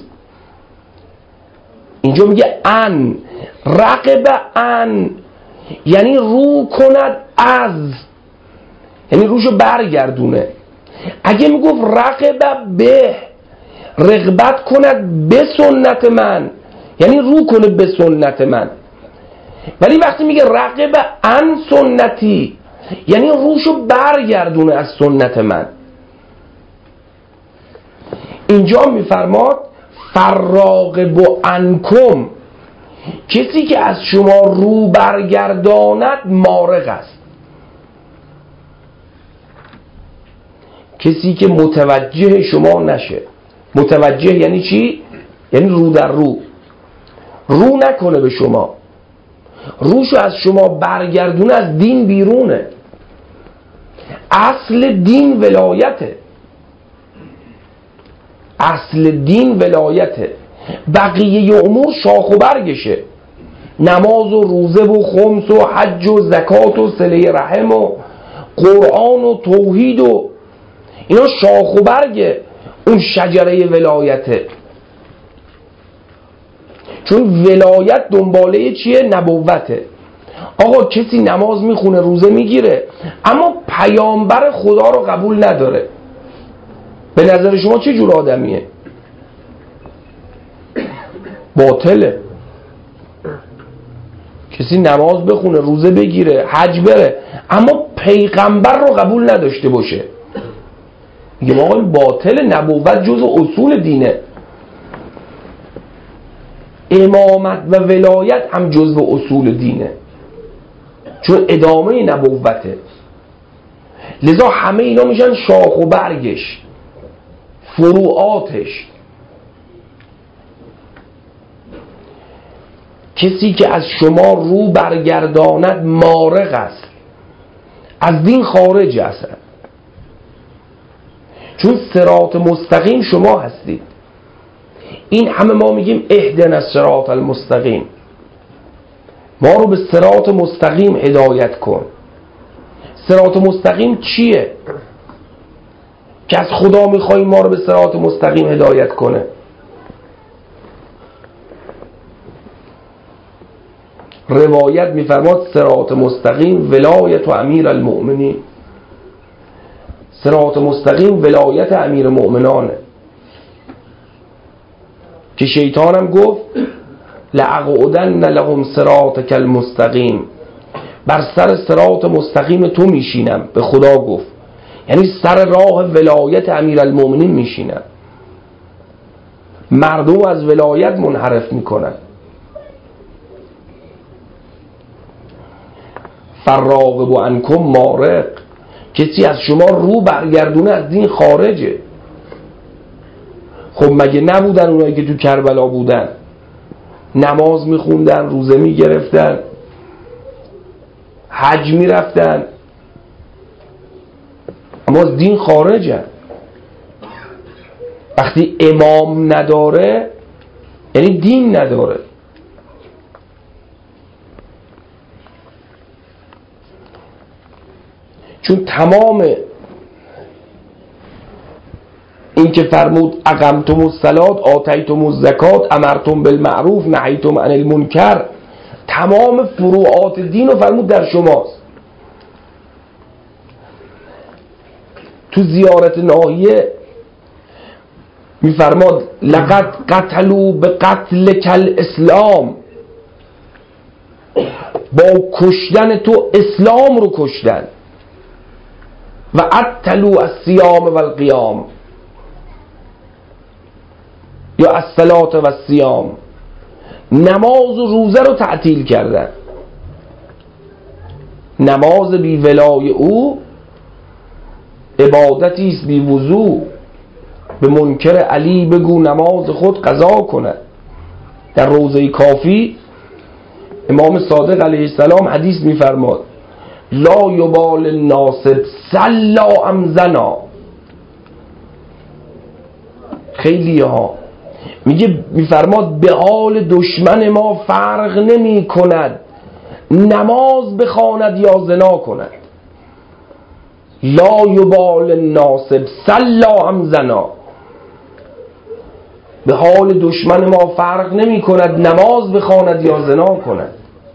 اینجا میگه ان رغب ان یعنی رو کند از، یعنی روشو برگردونه. اگه میگفت رغب به، رغبت کند به سنت من یعنی رو کنه به سنت من. ولی وقتی میگه رغب عن سنتی یعنی روشو برگردونه از سنت من. اینجا میفرماد فراغب عنکم، کسی که از شما رو برگرداند مارق است. کسی که متوجه شما نشه. متوجه یعنی چی؟ یعنی رو در رو رو نکنه به شما، روشو از شما برگردونه، از دین بیرونه. اصل دین ولایته، اصل دین ولایته. بقیه امور شاخ و برگشه، نماز و روزه و خمس و حج و زکات و صله رحم و قرآن و توحید و اینا شاخ و برگ اون شجره ولایته. چون ولایت دنباله چیه؟ نبوته. آقا کسی نماز میخونه، روزه میگیره، اما پیامبر خدا رو قبول نداره، به نظر شما چه جور آدمیه؟ باطله. کسی نماز بخونه، روزه بگیره، حج بره، اما پیغمبر رو قبول نداشته باشه، میگه آقا این باطل. نبوت جزء اصول دینه، امامت و ولایت هم جزء اصول دینه، چون ادامه نبوته. لذا همه اینا میشن شاخ و برگش، فروعاتش. کسی که از شما رو برگرداند مارق است، از دین خارج است. چون صراط مستقیم شما هستید. این همه ما میگیم اهدنا الصراط المستقیم، ما رو به صراط مستقیم هدایت کن. صراط مستقیم چیه؟ که از خدا میخواییم ما رو به صراط مستقیم هدایت کنه. روایت میفرماد صراط مستقیم ولایت و امیر المؤمنین. صراط مستقیم ولایت امیر مؤمنانه، که شیطان هم گفت لأقعدن لهم صراطک المستقیم، بر سر صراط مستقیم تو میشینم. به خدا گفت، یعنی سر راه ولایت امیر المؤمنین میشینم. مردم از ولایت منحرف میکنن. فراغب عنکم مارق، کسی از شما رو برگردونه از دین خارجه. خب مگه نبودن اونایی که تو کربلا بودن، نماز میخوندن، روزه میگرفتن، حج میرفتن، اما از دین خارجن. وقتی امام نداره یعنی دین نداره. چون تمام این که فرمود اقمتم الصلاة آتیتم الزکات امرتم بالمعروف نهیتم عن المنکر، تمام فروعات دین رو فرمود در شماست. تو زیارت ناحیه میفرماد لقد قتلوا به قتل کل اسلام، با کشتن تو اسلام رو کشتن. و عطلوا الصیام و القیام، یا الصلاة و الصیام، نماز و روزه رو تعطیل کردن. نماز بی ولای او عبادتی است بی وضو. به منکر علی بگو نماز خود قضا کند. در روضه کافی امام صادق علیه السلام حدیث میفرماد لا یبال الناصب صلا ام زنا. خیلی ها میگه میفرماد به حال دشمن ما فرق نمی کند نماز بخواند یا زنا کند. لا یبال الناصب صلا ام زنا، به حال دشمن ما فرق نمی کند نماز بخواند یا زنا کند.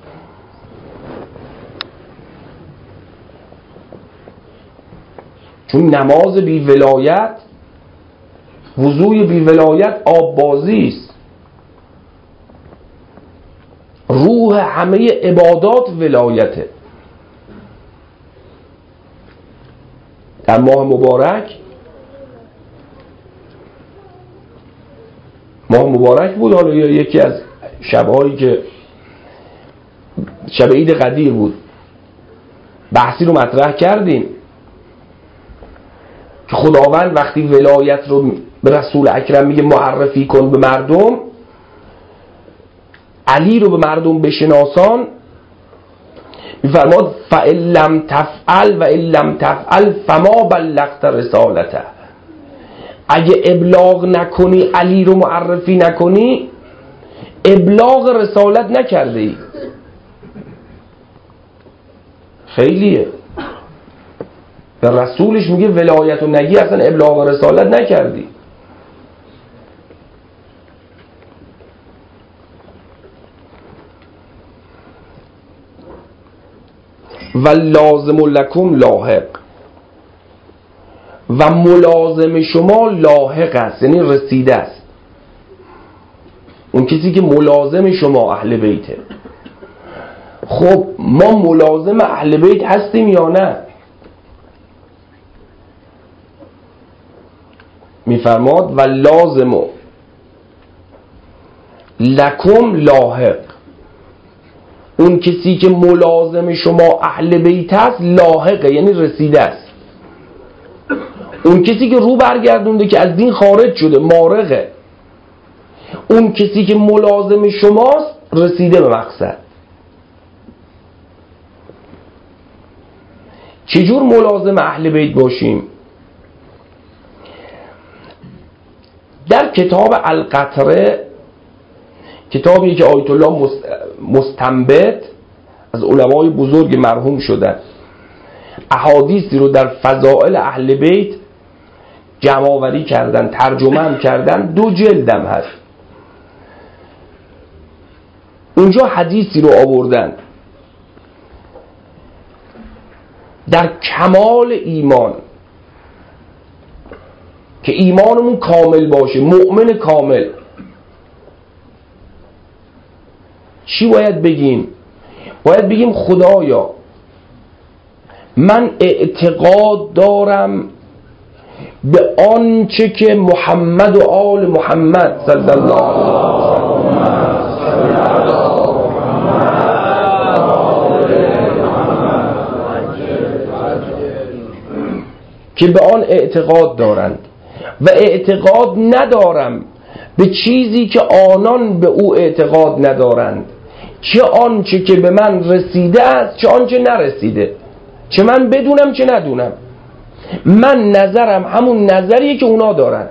چون نماز بی ولایت، وضوی بی ولایت آب بازی است. روح همه عبادات ولایته. در ماه مبارک ماه مبارک بود، حالا یا یکی از شبهایی که شب عید قدیر بود، بحثی رو مطرح کردیم که خداوند وقتی ولایت رو به رسول اکرم میگه معرفی کن به مردم، علی رو به مردم بشناسان، میفرماد فَإِن لَّمْ تَفْعَلْ وَإِن لَّمْ تَفْعَلْ فَمَا بَلَّغْتَ رِسَالَتَهُ. اگه ابلاغ نکنی، علی رو معرفی نکنی، ابلاغ رسالت نکرده ای. خیلیه. به رسولش میگه ولایت و نگی، اصلا ابلاغ رسالت نکردی. و لازم لکم لاحق، و ملازم شما لاحق است، یعنی رسیده است. اون کسی که ملازم شما اهل بیته. خب ما ملازم اهل بیت هستیم یا نه؟ میفرماد و لازم لکم لاحق، اون کسی که ملازم شما اهل بیت است لاحقه، یعنی رسیده است. اون کسی که رو برگردونده که از دین خارج شده مارقه. اون کسی که ملازم شماست رسیده به مقصد. چجور ملازم اهل بیت باشیم؟ در کتاب القطره، کتابی که آیت الله مستنبط از علمای بزرگ مرحوم شدن، احادیثی رو در فضائل اهل بیت جمع آوری کردن، ترجمه هم کردن، دو جلدم هست. اونجا حدیثی رو آوردن در کمال ایمان، که ایمانمون کامل باشه، مؤمن کامل. چی باید بگیم؟ باید بگیم خدایا من اعتقاد دارم به آنچه که محمد و آل محمد صلی الله علیه که به آن اعتقاد دارند و اعتقاد ندارم به چیزی که آنان به او اعتقاد ندارند، چه آنچه که به من رسیده است چه آنچه نرسیده، چه من بدونم چه ندونم. من نظرم همون نظریه که اونا دارن.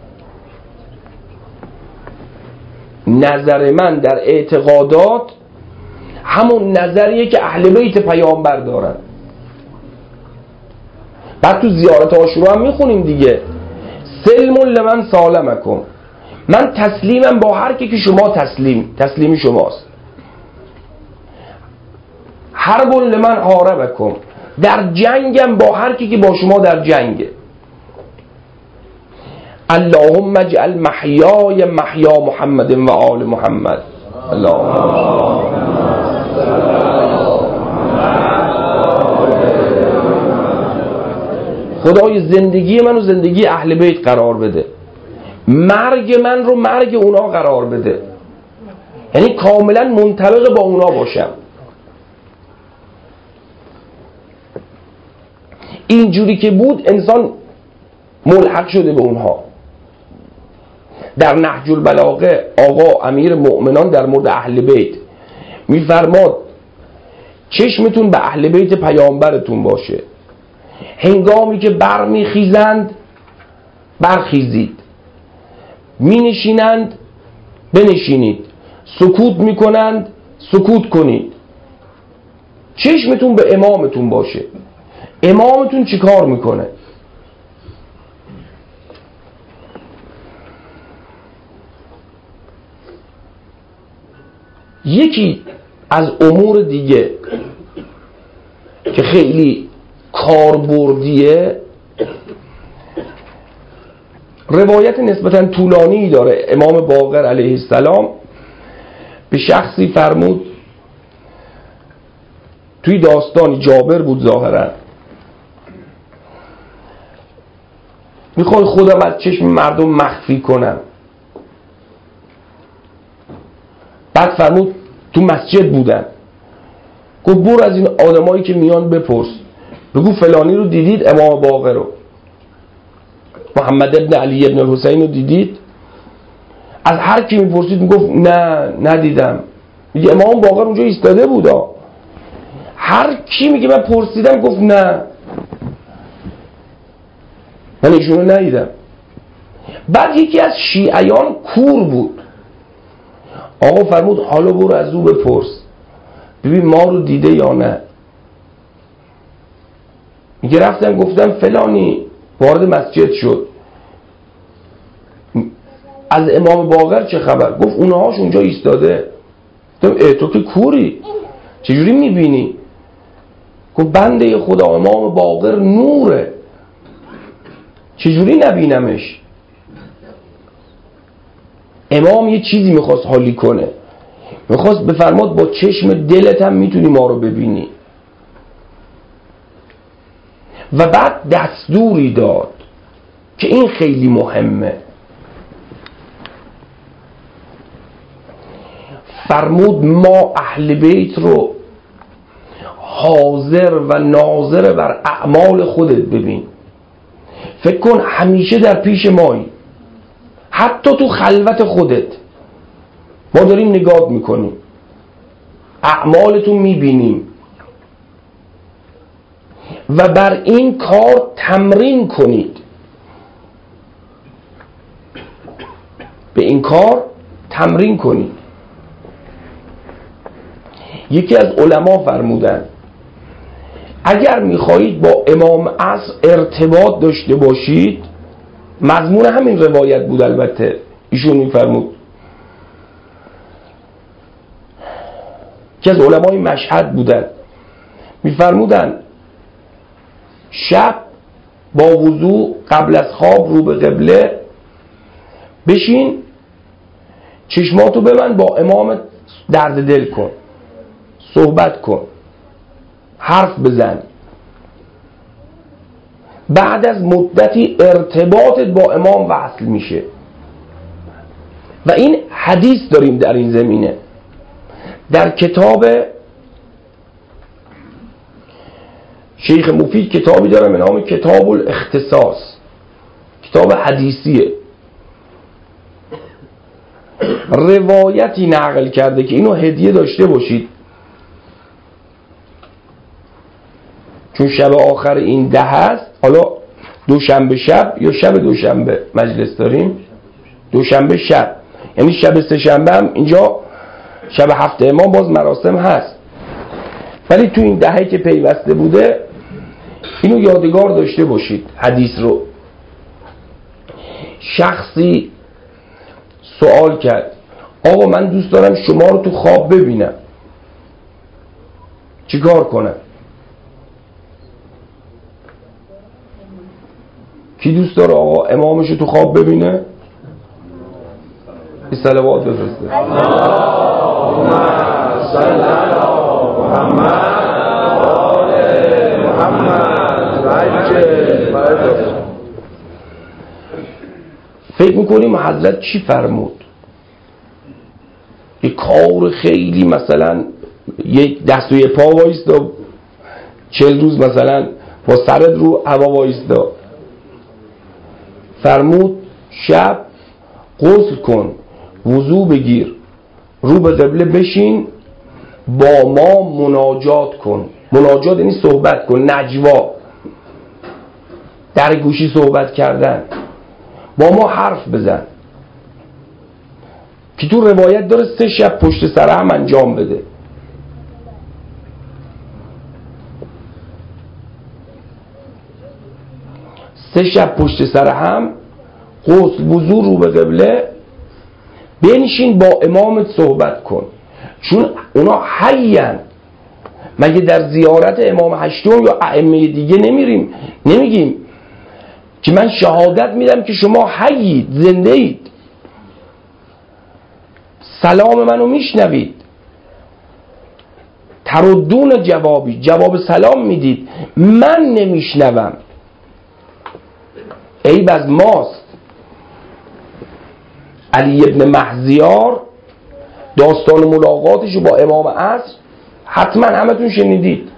نظر من در اعتقادات همون نظریه که اهل بیت پیامبر دارن. بعد تو زیارت عاشورا هم میخونیم دیگه، سلم لمن سالمکم، من تسلیمم با هر کی که شما تسلیم تسلیمی شماست. حرب لمن حاربکم، در جنگم با هر کی که با شما در جنگه. اللهم اجعل محیای محیا محمد و آل محمد. اللهم خدای زندگی منو زندگی اهل بیت قرار بده، مرگ من رو مرگ اونا قرار بده، یعنی کاملا منطبق با اونا باشم. اینجوری که بود انسان ملحق شده به اونها. در نهج البلاغه آقا امیر مؤمنان در مورد اهل بیت میفرماد چشمتون به اهل بیت پیامبرتون باشه، هنگامی که برمیخیزند برخیزید، می نشینند بنشینید، سکوت میکنند سکوت کنید. چشمتون به امامتون باشه، امامتون چی کار میکنه. یکی از امور دیگه که خیلی کاربردیه، روایت نسبتاً طولانی داره. امام باقر علیه السلام به شخصی فرمود، توی داستان جابر بود ظاهرا، میخوای خودم از چشم مردم مخفی کنم، بعد فرمود تو مسجد بودن، گفت برو از این آدمایی که میان بپرس، بگو فلانی رو دیدید؟ امام باقر رو، محمد ابن علی ابن الحسین رو دیدید؟ از هر کی میپرسید میگفت نه ندیدم. میگه امام باقر اونجا ایستاده بودا. هر کی میگه من پرسیدم گفت نه من ایشونو ندیدم. بعد یکی از شیعیان کور بود، آقا فرمود حالا برو از او بپرس ببین ما رو دیده یا نه. میگه رفتم گفتم فلانی وارد مسجد شد، از امام باقر چه خبر؟ گفت اونهاش اونجا ایستاده. گفتم ای تو که کوری چجوری میبینی؟ گفت بنده خدا امام باقر نوره چجوری نبینمش؟ امام یه چیزی میخواست حالی کنه، میخواست بفرماد با چشم دلت هم میتونی ما رو ببینی. و بعد دستوری داد که این خیلی مهمه، فرمود ما اهل بیت رو حاضر و ناظر بر اعمال خودت ببین. فکر کن همیشه در پیش مایی، حتی تو خلوت خودت ما داریم نگاه میکنیم، اعمالتون میبینیم و بر این کار تمرین کنید. به این کار تمرین کنید. یکی از علما فرمودن اگر میخواهید با امام عصر ارتباط داشته باشید، مضمون همین روایت بود البته، ایشون میفرمود که از علمای مشهد بودن، میفرمودن شب با وضو قبل از خواب رو به قبله بشین، چشماتو ببند، با امامت درد دل کن، صحبت کن، حرف بزن. بعد از مدتی ارتباطت با امام وصل میشه. و این حدیث داریم در این زمینه. در کتاب شیخ مفید کتابی داره به نام کتاب الاختصاص، کتاب حدیثیه، روایتی نقل کرده که اینو هدیه داشته باشید، چون شب آخر این ده هست. حالا دوشنبه شب یا شب دوشنبه مجلس داریم، دوشنبه شب، یعنی شب سه شنبه هم اینجا شب هفته امام باز مراسم هست، ولی تو این دهه که پیوسته بوده اینو یادگار داشته باشید. حدیث رو شخصی سوال کرد آقا من دوست دارم شما رو تو خواب ببینم، چی کار کنم؟ کی دوست داره آقا امامشو تو خواب ببینه؟ این صلوات بفرسته اللهم صل علی محمد و آل محمد. فکر میکنیم حضرت چی فرمود؟ یه کار خیلی مثلا یک دست و یه پا وایستا، چل روز مثلا با سرت رو هوا وایستا. فرمود شب غسل کن، وضو بگیر، رو به قبله بشین، با ما مناجات کن. مناجات یعنی صحبت کن، نجوا، در گوشی صحبت کردن، با ما حرف بزن. که تو روایت داره سه شب پشت سر هم انجام بده. سه شب پشت سر هم غسل، وضو، رو به قبله، بنشین با امامت صحبت کن، چون اونا حیان. مگه در زیارت امام هشتم یا ائمه دیگه نمیریم نمیگیم که من شهادت میدم که شما حیید، زنده اید، سلام منو میشنوید، تردون جوابی، جواب سلام میدید، من نمیشنوم، عیب از ماست. علی ابن محزیار داستان ملاقاتش با امام عصر حتما همتون شنیدید.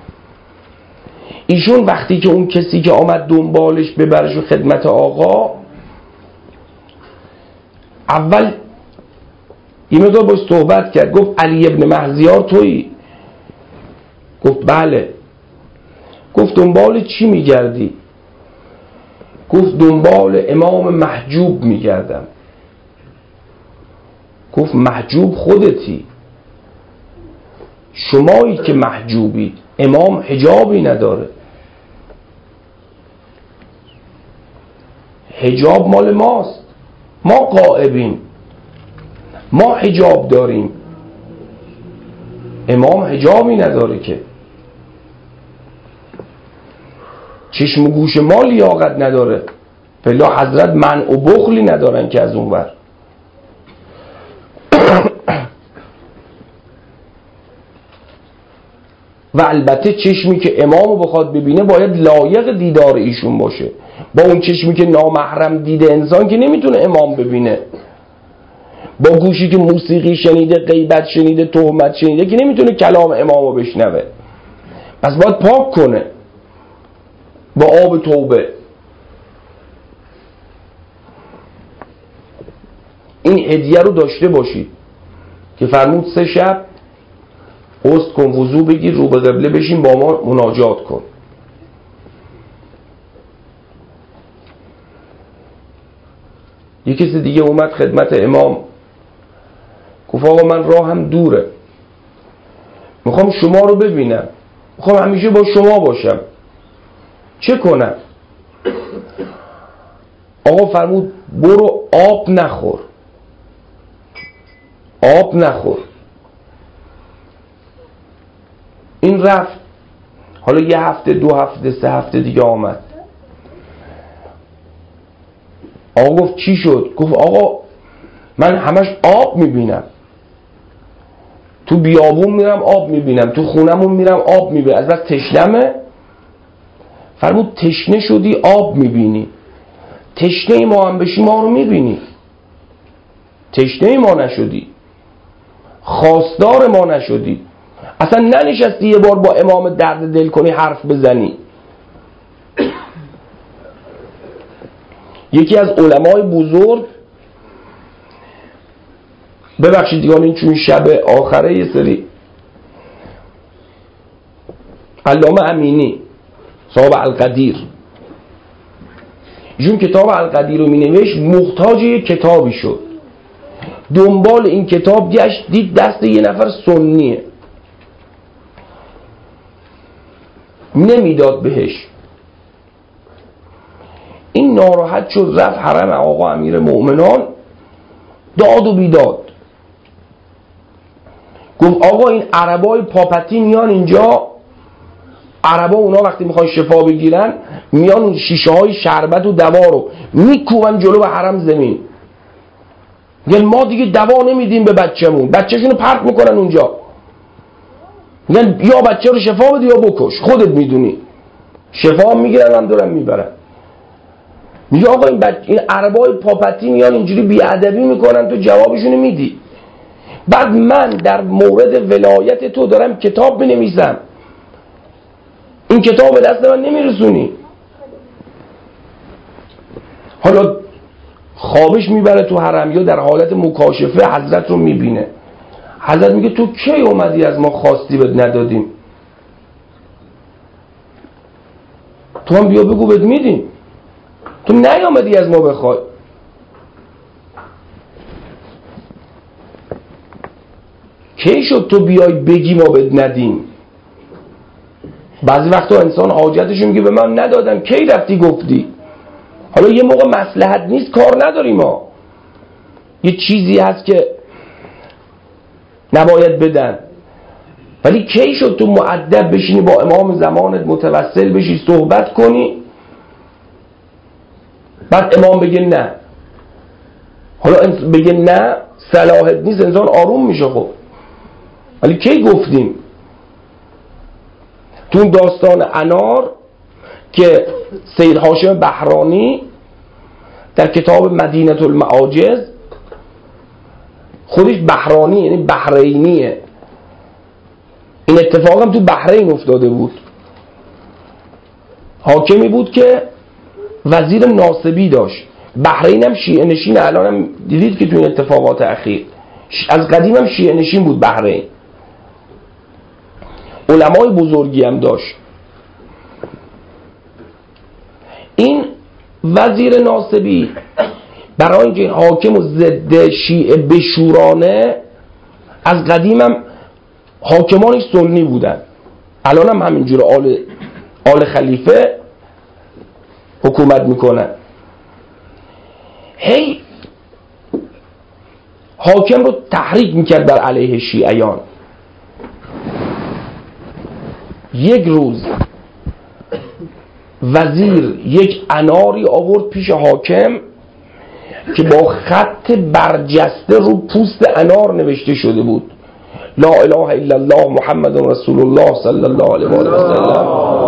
ایشون وقتی که اون کسی که آمد دنبالش ببرش و خدمت آقا، اول یه مقدار باش صحبت کرد، گفت علی ابن مهزیار تویی؟ گفت بله. گفت دنبال چی میگردی؟ گفت دنبال امام محجوب میگردم. گفت محجوب خودتی، شمایی که محجوبید، امام حجابی نداره. حجاب مال ماست، ما غائبیم، ما حجاب داریم، امام حجابی نداره که. چشم و گوش ما لیاقت نداره، فلا حضرت منع و بخلی ندارن که از اون ور. و البته چشمی که امامو بخواد ببینه باید لایق دیدار ایشون باشه. با اون چشمی که نامحرم دیده انسان که نمیتونه امام ببینه. با گوشی که موسیقی شنیده، غیبت شنیده، تهمت شنیده که نمیتونه کلام امامو بشنوه. پس باید پاک کنه با آب توبه. این هدیه رو داشته باشید که فرمود سه شب غسل کن، وضو بگیر، رو به قبله بشین، با ما مناجات کن. یک کسی دیگه اومد خدمت امام، گفت آقا من راهم دوره، میخوام شما رو ببینم، میخوام همیشه با شما باشم، چه کنم؟ آقا فرمود برو آب نخور، آب نخور. این رفت. حالا یه هفته، دو هفته، سه هفته دیگه آمد. آقا گفت چی شد؟ گفت آقا من همش آب میبینم، تو بیابون میرم آب میبینم، تو خونمون میرم آب میبینم، از وقت تشنمه. فرمود تشنه شدی آب میبینی، تشنه ما هم بشی ما رو میبینی. تشنه ما نشدی، خواستار ما نشدی، اصلا ننشستی یه بار با امام درد دل کنی، حرف بزنی. یکی از علمای بزرگ، ببخشید دیگان این چون شب آخره، یه سری علامه امینی صاحب القدیر، ایشون کتاب القدیر رو می نوشت، محتاج یک کتابی شد، دنبال این کتاب گشت، دید دست یه نفر سنیه، نمیداد بهش. این ناراحت شد، رفت حرم آقا امیر مؤمنان، داد و بیداد. گفت آقا این عربای پاپتی میان اینجا، عربا اونا وقتی میخوان شفا بگیرن میان اون شیشه های شربت و دوا رو میکوبن جلو به حرم زمین، میگن ما دیگه دوا نمیدیم به بچه‌مون، بچه‌شونو پرت میکنن اونجا، میگن یا بچه رو شفا بده یا بکش، خودت میدونی. شفا هم میگیرن هم دارن میبرن. میگه آقا این, بچ... این عربای پاپتی میان اینجوری بیادبی میکنن، تو جوابشونو میدی. بعد من در مورد ولایت تو دارم کتاب بنویسم، این کتاب به دست من نمیرسونی. حالا خوابش میبره تو حرم، یا در حالت مکاشفه حضرت رو میبینه. حضرت میگه تو کی اومدی از ما خواستی بهت ندادیم؟ تو هم بیا بگو بهت میدیم، تو نیامدی از ما بخوای. کی شد تو بیای بگی ما بهت ندیم؟ بعضی وقتا انسان حاجتشو میگه به من ندادن، کی رفتی گفتی؟ حالا یه موقع مصلحت نیست، کار نداریم ما، یه چیزی هست که نباید بدن، ولی کی شد تو مؤدب بشینی با امام زمانت متوسل بشی صحبت کنی، بعد امام بگه نه؟ حالا بگه نه صلاحت نیست، انسان آروم میشه. خب ولی کی گفتیم؟ تو اون داستان انار که سید هاشم بهرانی در کتاب مدینه المعاجز خودش بحرانی، یعنی بحرینیه. این اتفاق هم تو بحرین افتاده بود. حاکمی بود که وزیر ناصبی داشت. بحرین هم شیعه نشین، الان هم دیدید که تو این اتفاقات اخیر از قدیم هم شیعه نشین بود بحرین. علمای بزرگی هم داشت. این وزیر ناصبی برای اینکه حاکم و ضد شیعه بشورانه، از قدیم هم حاکمانش سنی بودن، الان هم همینجور آل, آل خلیفه حکومت میکنن. هی حاکم رو تحریک میکرد بر علیه شیعیان. یک روز وزیر یک اناری آورد پیش حاکم که با خط برجسته رو پوست انار نوشته شده بود لا اله الا الله محمد رسول الله صلی الله علیه و سلم.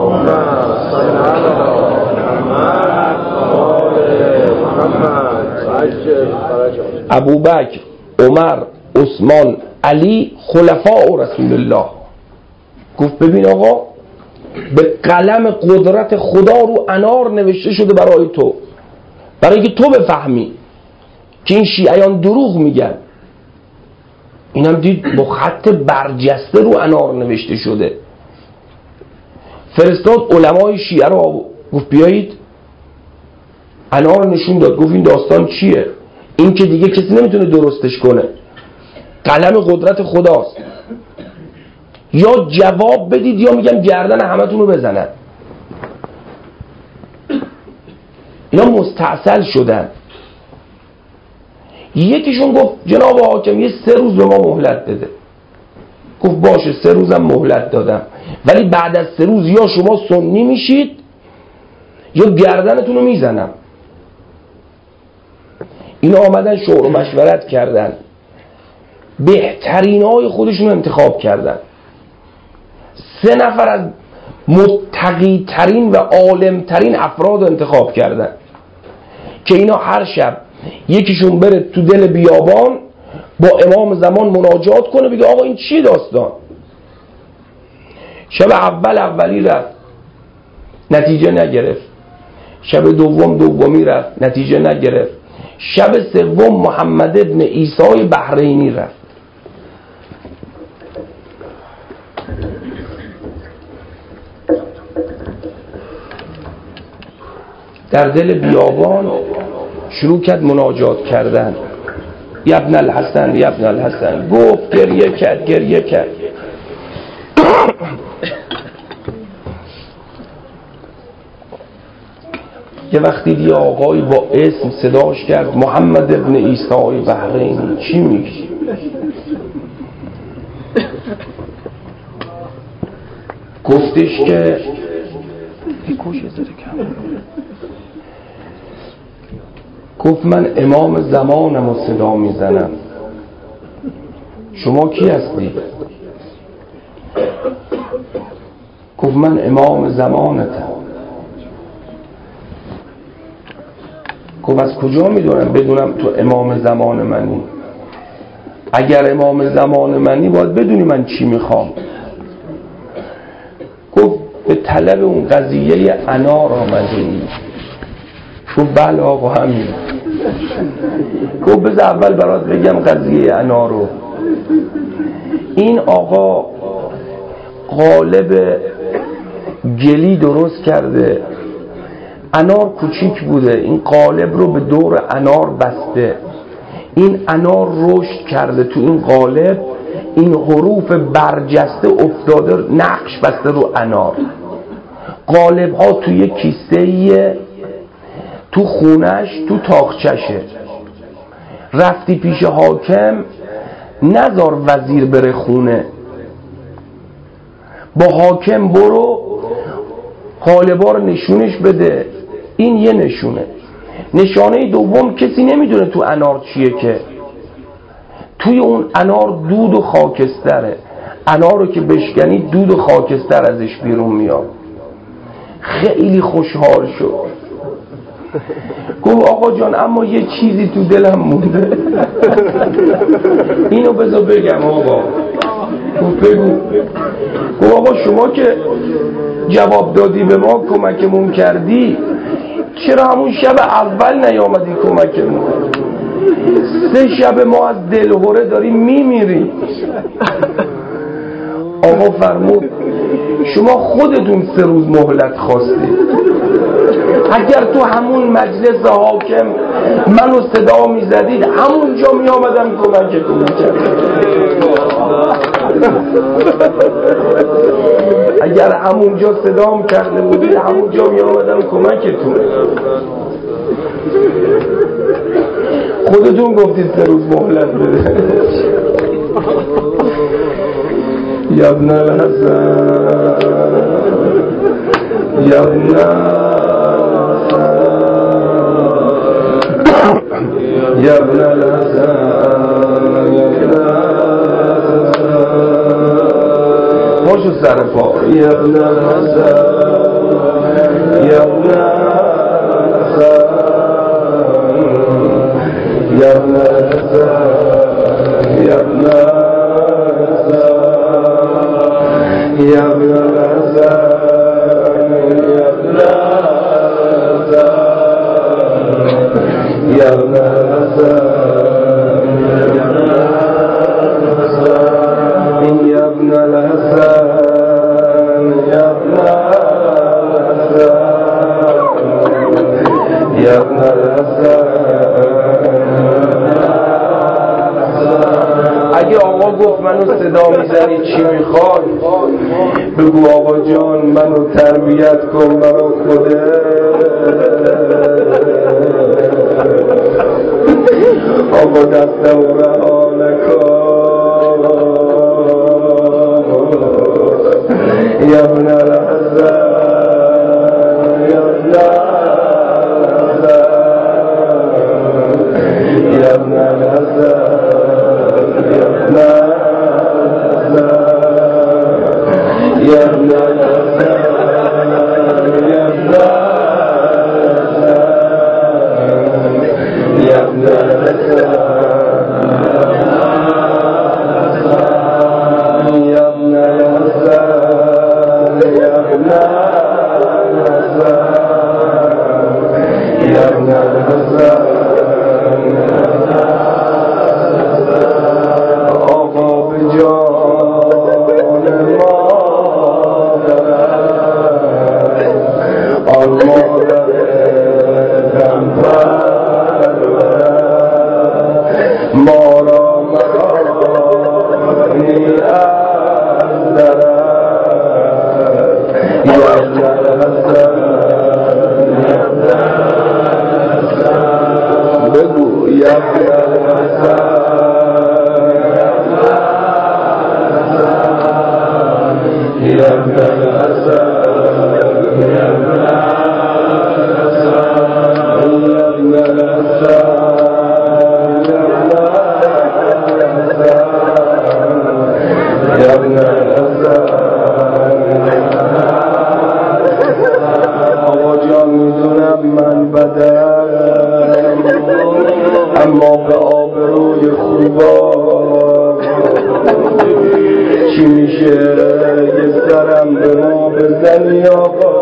ابوبکر، عمر، عثمان، علی خلفاء رسول الله. گفت ببین آقا، به قلم قدرت خدا رو انار نوشته شده برای تو، برای اینکه تو بفهمی که این شیعیان دروغ میگن. اینم دید با خط برجسته رو انار نوشته شده. فرستاد علمای شیعه رو، گفت بیایید. انار نشون داد، گفت این داستان چیه؟ این که دیگه کسی نمیتونه درستش کنه، قلم قدرت خداست. یا جواب بدید یا میگم گردن همتون رو بزنن. اینا مستعسل شدن. یکیشون گفت جناب حاکم یه سه روز به ما مهلت بده. گفت باشه، سه روزم مهلت دادم، ولی بعد از سه روز یا شما سنی میشید یا گردنتون رو میزنم. اینا آمدن شور و مشورت کردن، بهترین های خودشون انتخاب کردن. سه نفر از متقی ترین و عالم ترین افراد انتخاب کردن که اینا هر شب یکیشون بره تو دل بیابان با امام زمان مناجات کنه، بگه آقا این چی داستان. شب اول اولی رفت، نتیجه نگرفت. شب دوم دومی رفت، نتیجه نگرفت. شب سوم محمد ابن عیسی بحرینی رفت. در دل بیابان شروع کرد مناجات کردن. ابن الحسن ابن الحسن، گفت گریه کرد گریه کرد. یه وقتی دیگه آقایی با اسم صداش کرد، محمد ابن عیسی بحرینی، چی میگی؟ گفتش که گفت من امام زمانم و صدا میزنم، شما کی هستی؟ گفت من امام زمانتم. گفت از کجا میدونم بدونم تو امام زمان منی؟ اگر امام زمان منی باید بدونی من چی میخوام. گفت به طلب اون قضیه انار آمدی؟ گفت بله آقا همین. گفت بذار اول برات بگم قضیه انار رو. این آقا قالب گلی درست کرده، انار کوچیک بوده، این قالب رو به دور انار بسته. این انار رشد کرده تو این قالب، این حروف برجسته افتاده، نقش بسته رو انار. قالب ها توی کیسه‌ایه تو خونش، تو تاقچشه. رفتی پیش حاکم، نذار وزیر بره خونه، با حاکم برو قالبا رو نشونش بده. این یه نشونه. نشانه دوم، کسی نمیدونه تو انار چیه که توی اون انار دود و خاکستره. انار رو که بشکنی دود و خاکستر ازش بیرون میاد. خیلی خوشحال شد. گفت آقا جان اما یه چیزی تو دلم مونده. اینو بذار بگم آقا. گفت بگو. گفت آقا شما که جواب دادی به ما کمکمون کردی، چرا همون شب اول نیامدی کمکمون؟ سه شب ما از دلهوره داریم میمیریم. آقا فرمود شما خودتون سه روز مهلت خواستید. اگر تو همون مجلس حاکم منو صدا میزدید همونجا میامدم کمکتون میکردم. اگر همونجا صدام کرده بودید همونجا میامدم کمکتون. خودتون گفتید سه روز مهلت بده. یا ابن الحسن یا ابن یا ابن الحسن باشو سر پا. یا ابن الحسن یا ابن الحسن یا ابن الحسن یا ابن يا ابن الحسن يا ابن الحسن يا ابن الحسن يا ابن الحسن يا ابن الحسن يا ابن الحسن. اگه آقا گفت منو صدا میزنی چی میخواد، بگو آقا جان منو تربیت کن برا خودت. آقا دستم رها نکن. یا ابن الحسن یا ابن الحسن یا ابن الحسن يا ابن الحسن يا ابن الحسن يا ابن الحسن يا ابن الحسن يا ابن الحسن يا ابن الحسن. آقا به جان آن مادر غمبر ما را مرانی از درد. یا ابن الحسن بگو یا ابن الحسن یا ابن الحسن يا ابن الحسن. آقا جان میدونم من بدم، اما به آبروی خوبا چی میشه یه سرم به ما بزنی آقا؟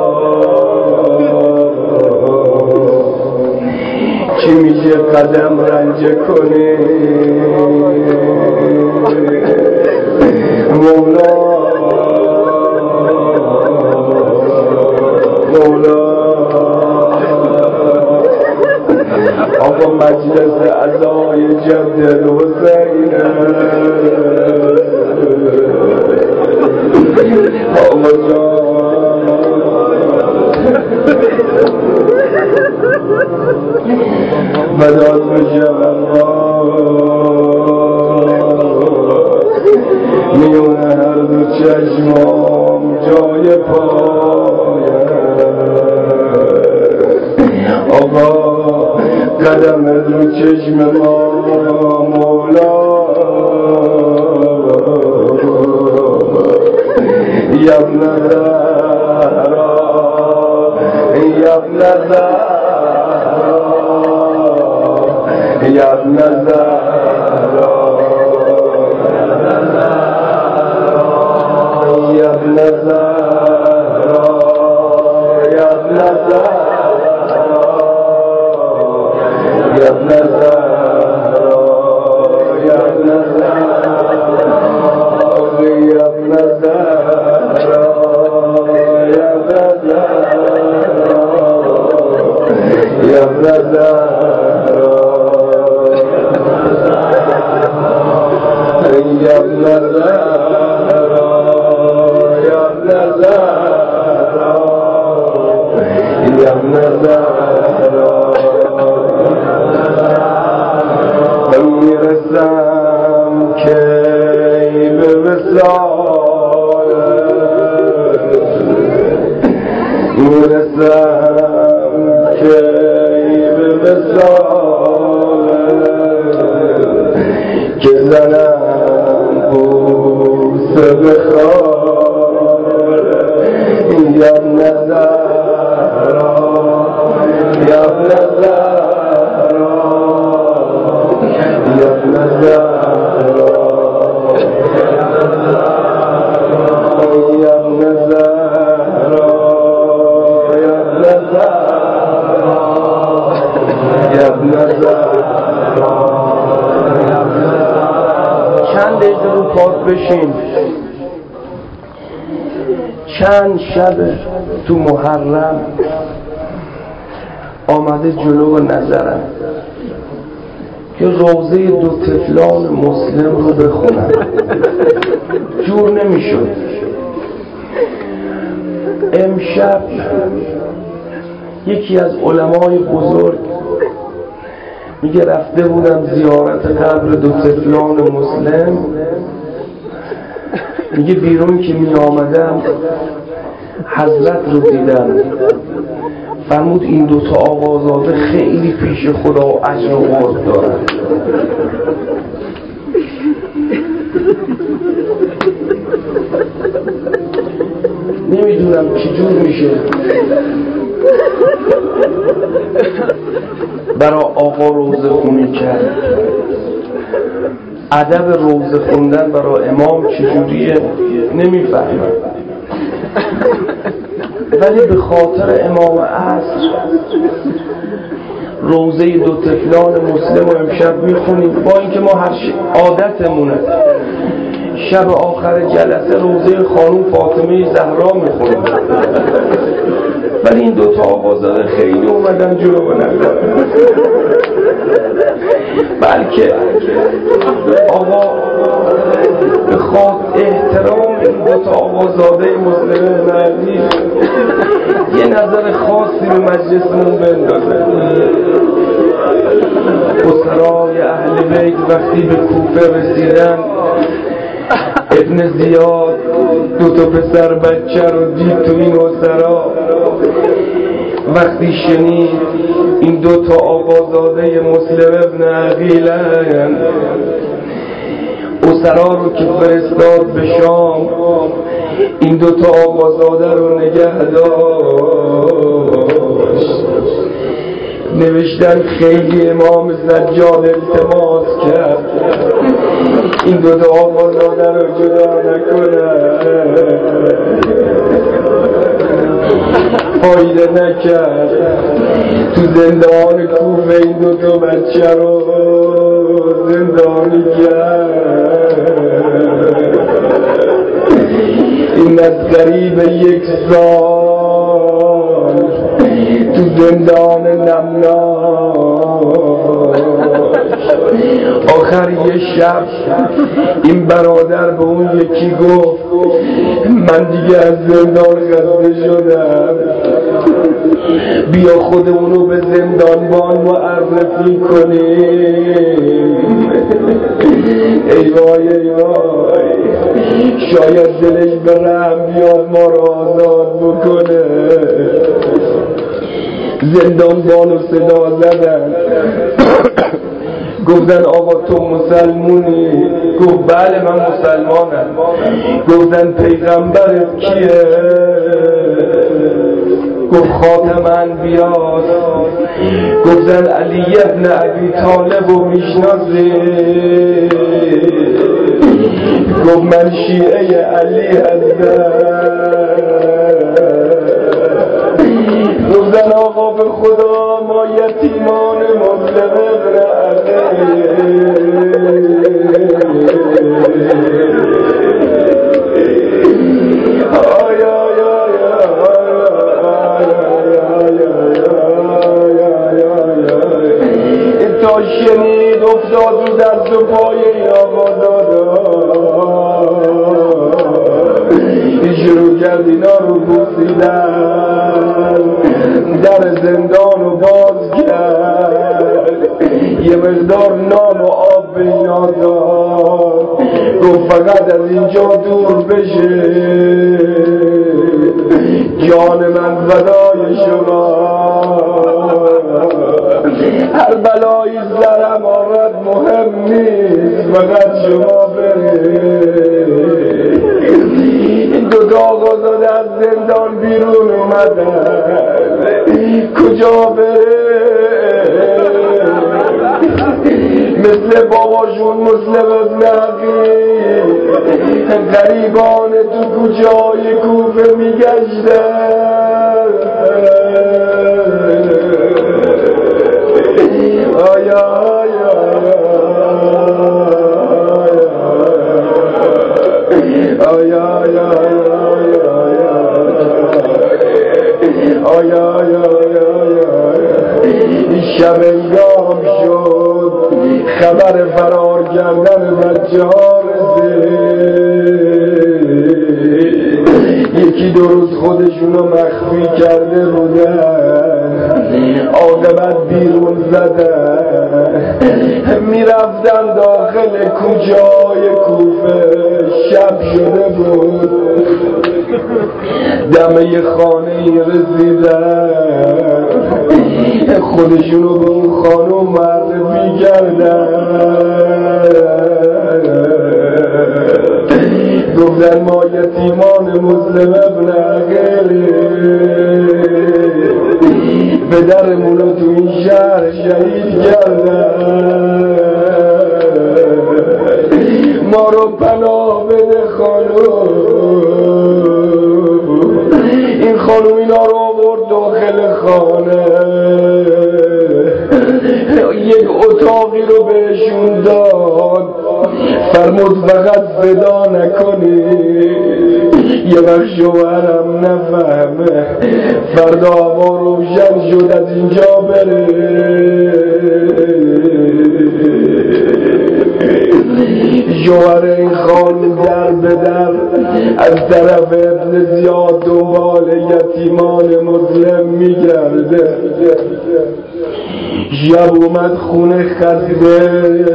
چی میشه قدم رنجه کنی مولا مولا؟ آقا مجلس عزای جد الحسین آقا جان بداد بشم میون هر دو چشمام جای پایم. آقا قدم رو چشم ما مولا یا ابن الزهرا یا ابن الزهرا یا ابن زهرا یا ابن زهرا یا ابن زهرا یا ابن زهرا یا ابن زهرا یا ابن زهرا یا ابن زهرا یا ابن زهرا یا ابن زهرا یا ابن زهرا یا ابن زهرا من میرسم که به وصالت میرسم که به وصالت که زنم بوسه بخوار یا ابن زهرا یا ابن زهرا یا ابن زهرا یا ابن زهرا یا ابن زهرا یا ابن زهرا چند دقیقه رو پاک بشین. چند شب تو محرم آمده جلو نظرم که روضه دو طفلان مسلم رو بخونم، جور نمیشد. امشب یکی از علمای بزرگ میگه رفته بودم زیارت قبر دو طفلان مسلم، میگه بیرون که می آمدم حضرت رو دیدم، فرمود این دوتا آقازاده خیلی پیش خدا و اجر و قرب دارن. نمیدونم چجور میشه برای آقا روزه خونی کرد. ادب روزه خوندن برای امام چجوریه نمیفهمم، ولی به خاطر امام عصر روزه دو طفلان مسلم رو امشب میخونیم، با اینکه ما هر عادتمونه شب آخر جلسه روزه خانم فاطمه زهرا میخونیم، ولی این دوتا آقازاده خیلی اومدن جلو بنظر. بلکه آقا به خاطر احترام این دوتا آقازاده مسلم مردی یه نظر خاصی به مجلسمون بندازه. اسرای اهل بیت وقتی به کوفه رسیدن، ابن زیاد دو تا پسر بچه رو دید تو این اسرا. وقتی شنید این دو تا آقازاده مسلم ابن عقیل اسرا رو که فرستاد به شام، این دو تا آقازاده رو نگه داشت. نوشتن خیلی امام سجاد التماس کرد این دو تا آقازاده رو جدا نکنه، فایده نکرد. تو زندان کوفه این دو تا بچه رو زندانی کرد. این از قریب یک سال تو زندان نمناش. آخر یه شب این برادر به اون یکی گفت من دیگه از زندان خسته شدم، بیا خودمونو به زندانبان معرفی کنیم. ای وای ای وای، شاید دلش به رحم بیاد ما رو آزاد بکنه. زندانبانو صدا زدن، گفتن آقا تو مسلمونی؟ گفت بله من مسلمانم. گفتن پیغمبرت کیه؟ گفت خاتم انبیاست. گفتن علی ابن ابی طالب و میشناسه؟ گفت من شیعه علی هستم. گفتن آقا به خدا ما یتیمان مسلم ابن تا شنید افتاد رو دست و پای این آقا دادا، شروع کرد اینا رو بوسیدن، در زندان رو باز کرد، یه مقدار نان و آب به اینا داد، گفت فقط از اینجا دور بشه جان من فدای شما، هر بلایی سرم آمد مهم نیست، فقط شما برید. این دو تا آقازاده از زندان بیرون اومدن، کجا برید؟ مثل باباشون مسلم ابن عقیل غریبان تو کوچه‌های کوفه میگشتن. آیا آیا آیا آیا آیا شب انگام شد، خبر فرار کردن بچه ها رسید، یکی دو روز خودشونو مخفی کرده بودن، عاقبت بیرون زدن، میرفتن داخل کوچه های کوفه، شب شده بود، دم یه خانه رسیدن، خودشونو به اون خانم معرفی کردن، گفتن ما یتیمان مسلم ابن عقیل، پدرمونو تو این شهر شهید کردن، ما رو پناه بده خانم. این خانم اینا رو آورد داخل خانه، یک اتاقی رو بهشون داد، فرمود فقط صدا نکنید، یه وقت شوهرم نفهمه، فردا هوا روشن شد از اینجا بره. شوهر این خانم در به در از طرف ابن زیاد دنبال یتیمان مسلم میگرده. شب اومد خونه خسته،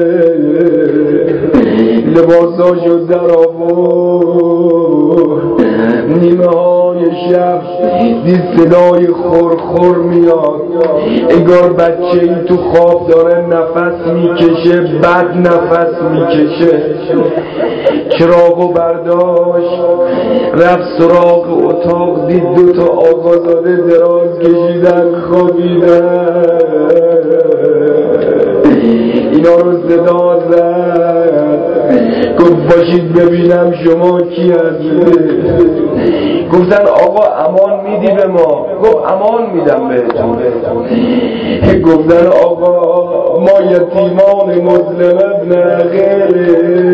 لباساشو در آورد، نیمه های شب دید صدای خورخور میاد، انگار بچه ای تو خواب داره نفس میکشه، بد نفس میکشه. چراغو برداشت رفت سراغ اتاق، دید دو تا آقازاده دراز کشیدن خوابیدن، اینا رو صدا زد، گفت باشید ببینم شما کی هستید. گفتن آقا امان میدی به ما؟ گفت امان میدم بهتون. گفتن آقا ما یتیمان مسلم ابن عقیل.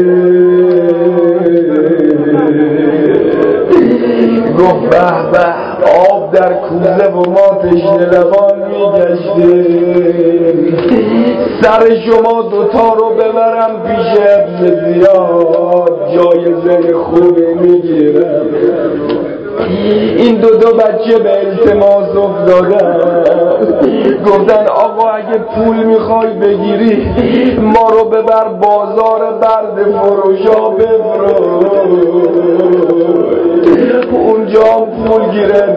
گفت به به، آب در کوزه و ما تشنه لبان میگشتیم، سر شما دوتا رو ببرم پیش ابن زیاد، جایزه خوبی میگیرم. این دو دو بچه به التماس افتادن، گفتن آقا اگه پول میخوای بگیری ما رو ببر بازار برد فروشا بفروش، اونجا هم پول گیرد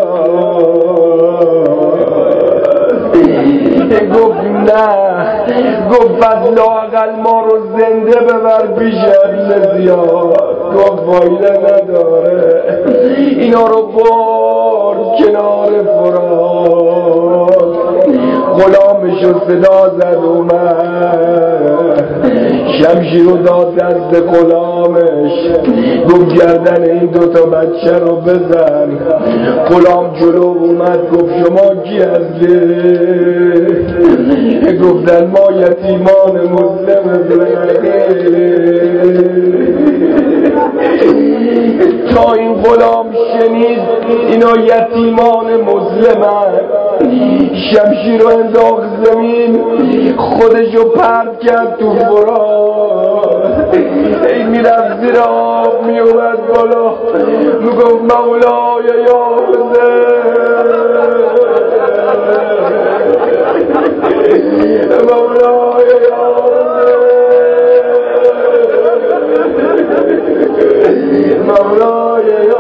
میاد. گفت نه، گفت پس لااقل ما رو زنده ببر پیش ابن زیاد. گفت فایده نداره، اینا رو برد کنار فرات، غلام غلامشو صدا زد اومد، شمشیر رو داد دست غلامش، گفت گردن این دوتا بچه رو بزن. غلام جلو اومد گفت شما کی هستی؟ گفتن ما یتیمان مسلم تا این غلام شنید اینا یتیمان مسلمن، شمشیر رو انداخت زمین، خودشو پرد کرد تو فرات. این میرفت زیر آب میومد بالا میگفت مولای یا مولای یا مولای یا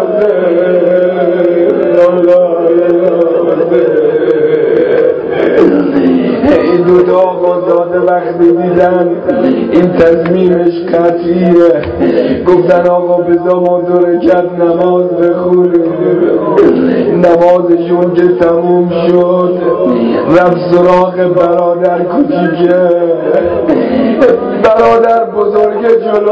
این دو تا آقازاده وقتی دیدن این تصمیمش قطعیه، گفتن آقا بذار ما دو رکعت نماز بخونیم. نمازشون که تموم شد رفت سراغ برادر کوچیکه، برادر بزرگ جلو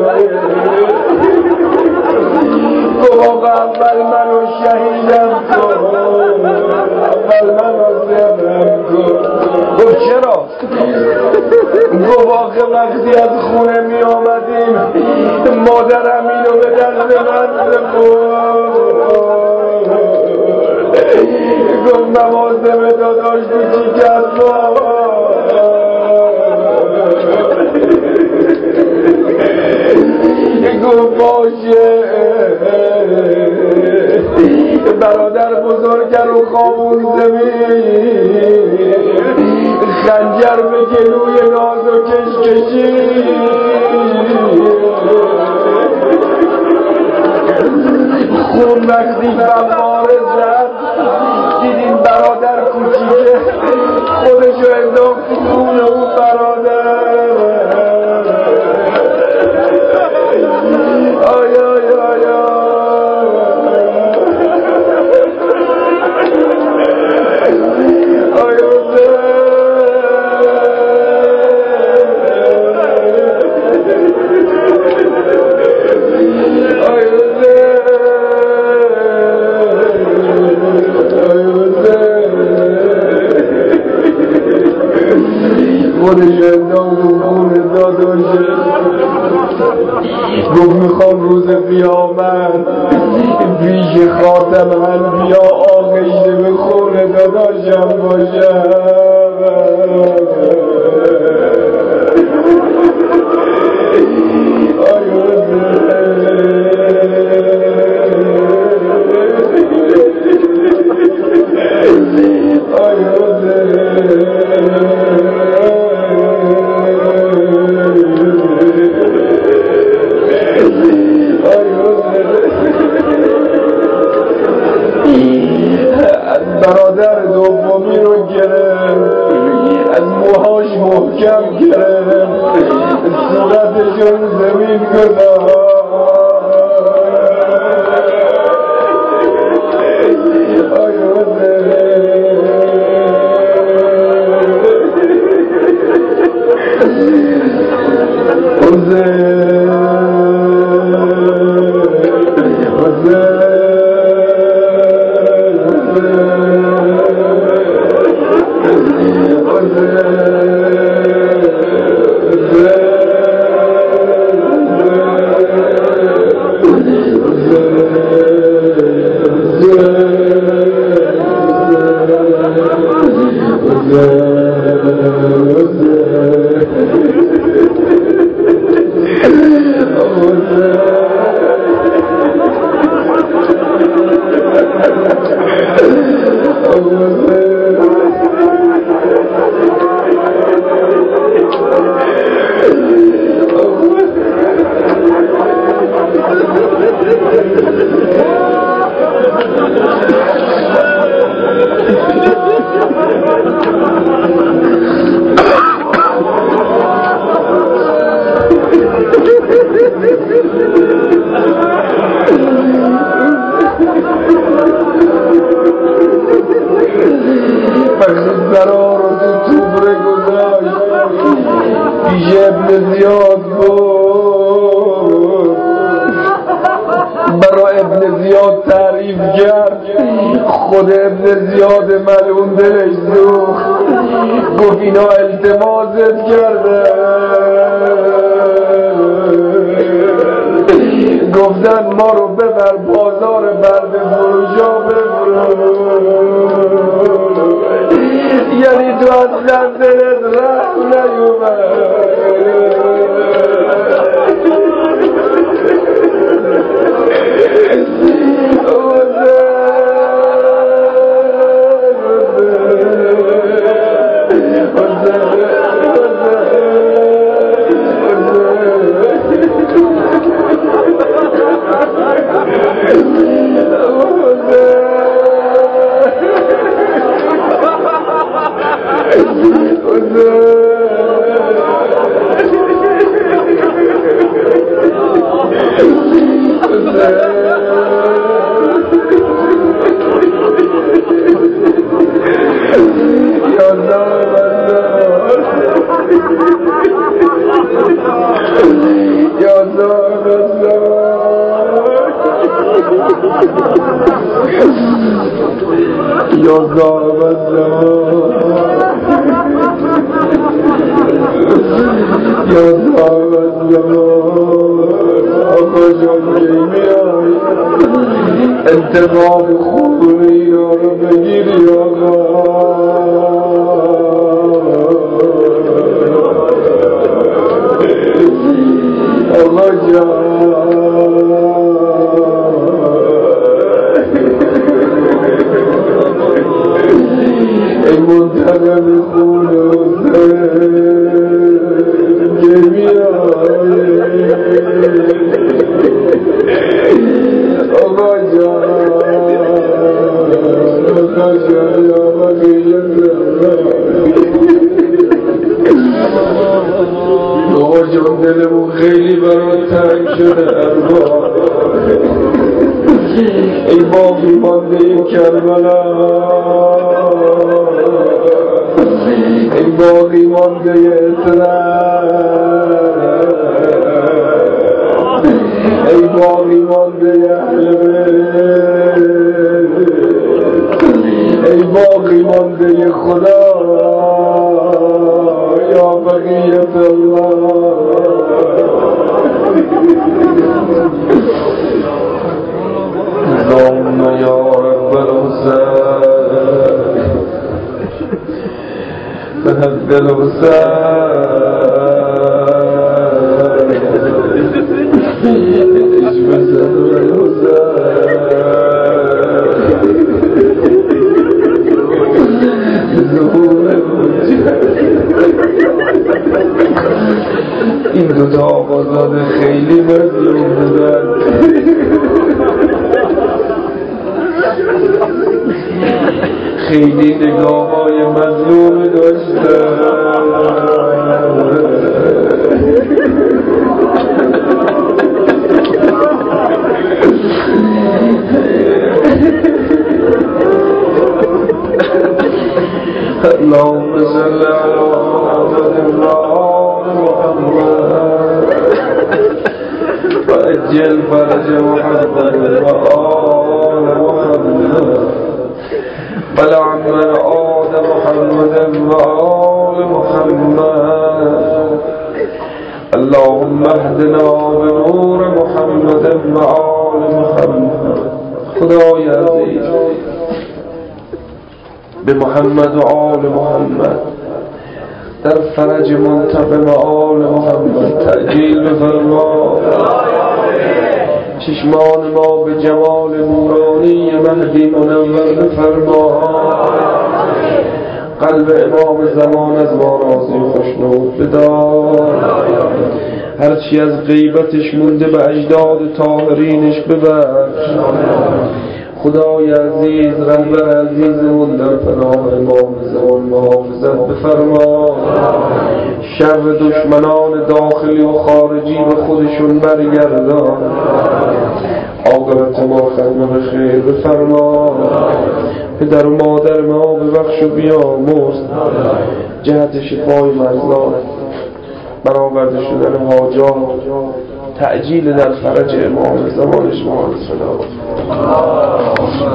گفت آقا اول منو شهیدم کن، اول منو زبرم کن. گفت چرا؟ گفت آخه وقتی از خونه می آمدیم مادرم اینو به دست من سپرد. گفت نمازم داداش کوچیکت گفت باشه. برادر بزرگ رو خوابون زمین، خنجر به گلوی ناز و کش کشید. خون وقتی فواره زد دیدیم برادر کوچیکه خودشو انداخت خون اون برادر. آی آی آی آی خودش انداز و خون داداشه. گفت میخوام روز قیامت پیش خاتم انبیا آغشته به خون داداشم باشم. برادر دومی رو گرفت، از موهاش محکم گرفت، صورتشون زمین گذاشت. تایید کرد. خود ابن زیاد ملعون دلش سوخت، گفت اینا التماست کرده، گفتن ما رو ببر بازار برده فروشا بفروش. یعنی تو اصلا دلت رحم نیومد. انتقام خون اینا رو بگیری آقا. آقا جان ای منتقم خون که میای. آقا جان آقا جان آقا آقا جان دلمون خیلی برات تنگ شده ارباب. ای باقی مانده کربلا، ای باقی مانده اسرائیل، ای باقی مانده اهل بیت، ای باقی مانده خدا یا بقیت الله. اللهم یا رب الحسین فهد الحسین اشف صدر الحسین ظهور این دوتا آقازاده خیلی مظلوم بودن، خیلی نگاه های مظلوم داشتن. اللهم صل على محمد وآل محمد وأجل فرج محمد وآل محمد ولعن من عاد محمد وآل محمد. اللهم اهدنا بنور محمد وآل محمد. خدای عزیز به محمد و آل محمد در فرج منتقم آل محمد تعجیل بفرما. چشمان ما به جمال نورانی مهدی منور بفرما. قلب امام زمان از ما راضی و خوشنود بدار. هرچی از غیبتش مونده به اجداد طاهرینش ببخش. خدای عزیز رهبر عزیزمون در پناه امام زمان محافظت بفرما. شر دشمنان داخلی و خارجی به خودشون برگردان. عاقبت ما ختم خیر بفرما. پدر و مادر ما ببخش و بیامرز. جهت شفای مرضان، برآورده شدن حاجات، تعجیل در فرج امام زمانش ما.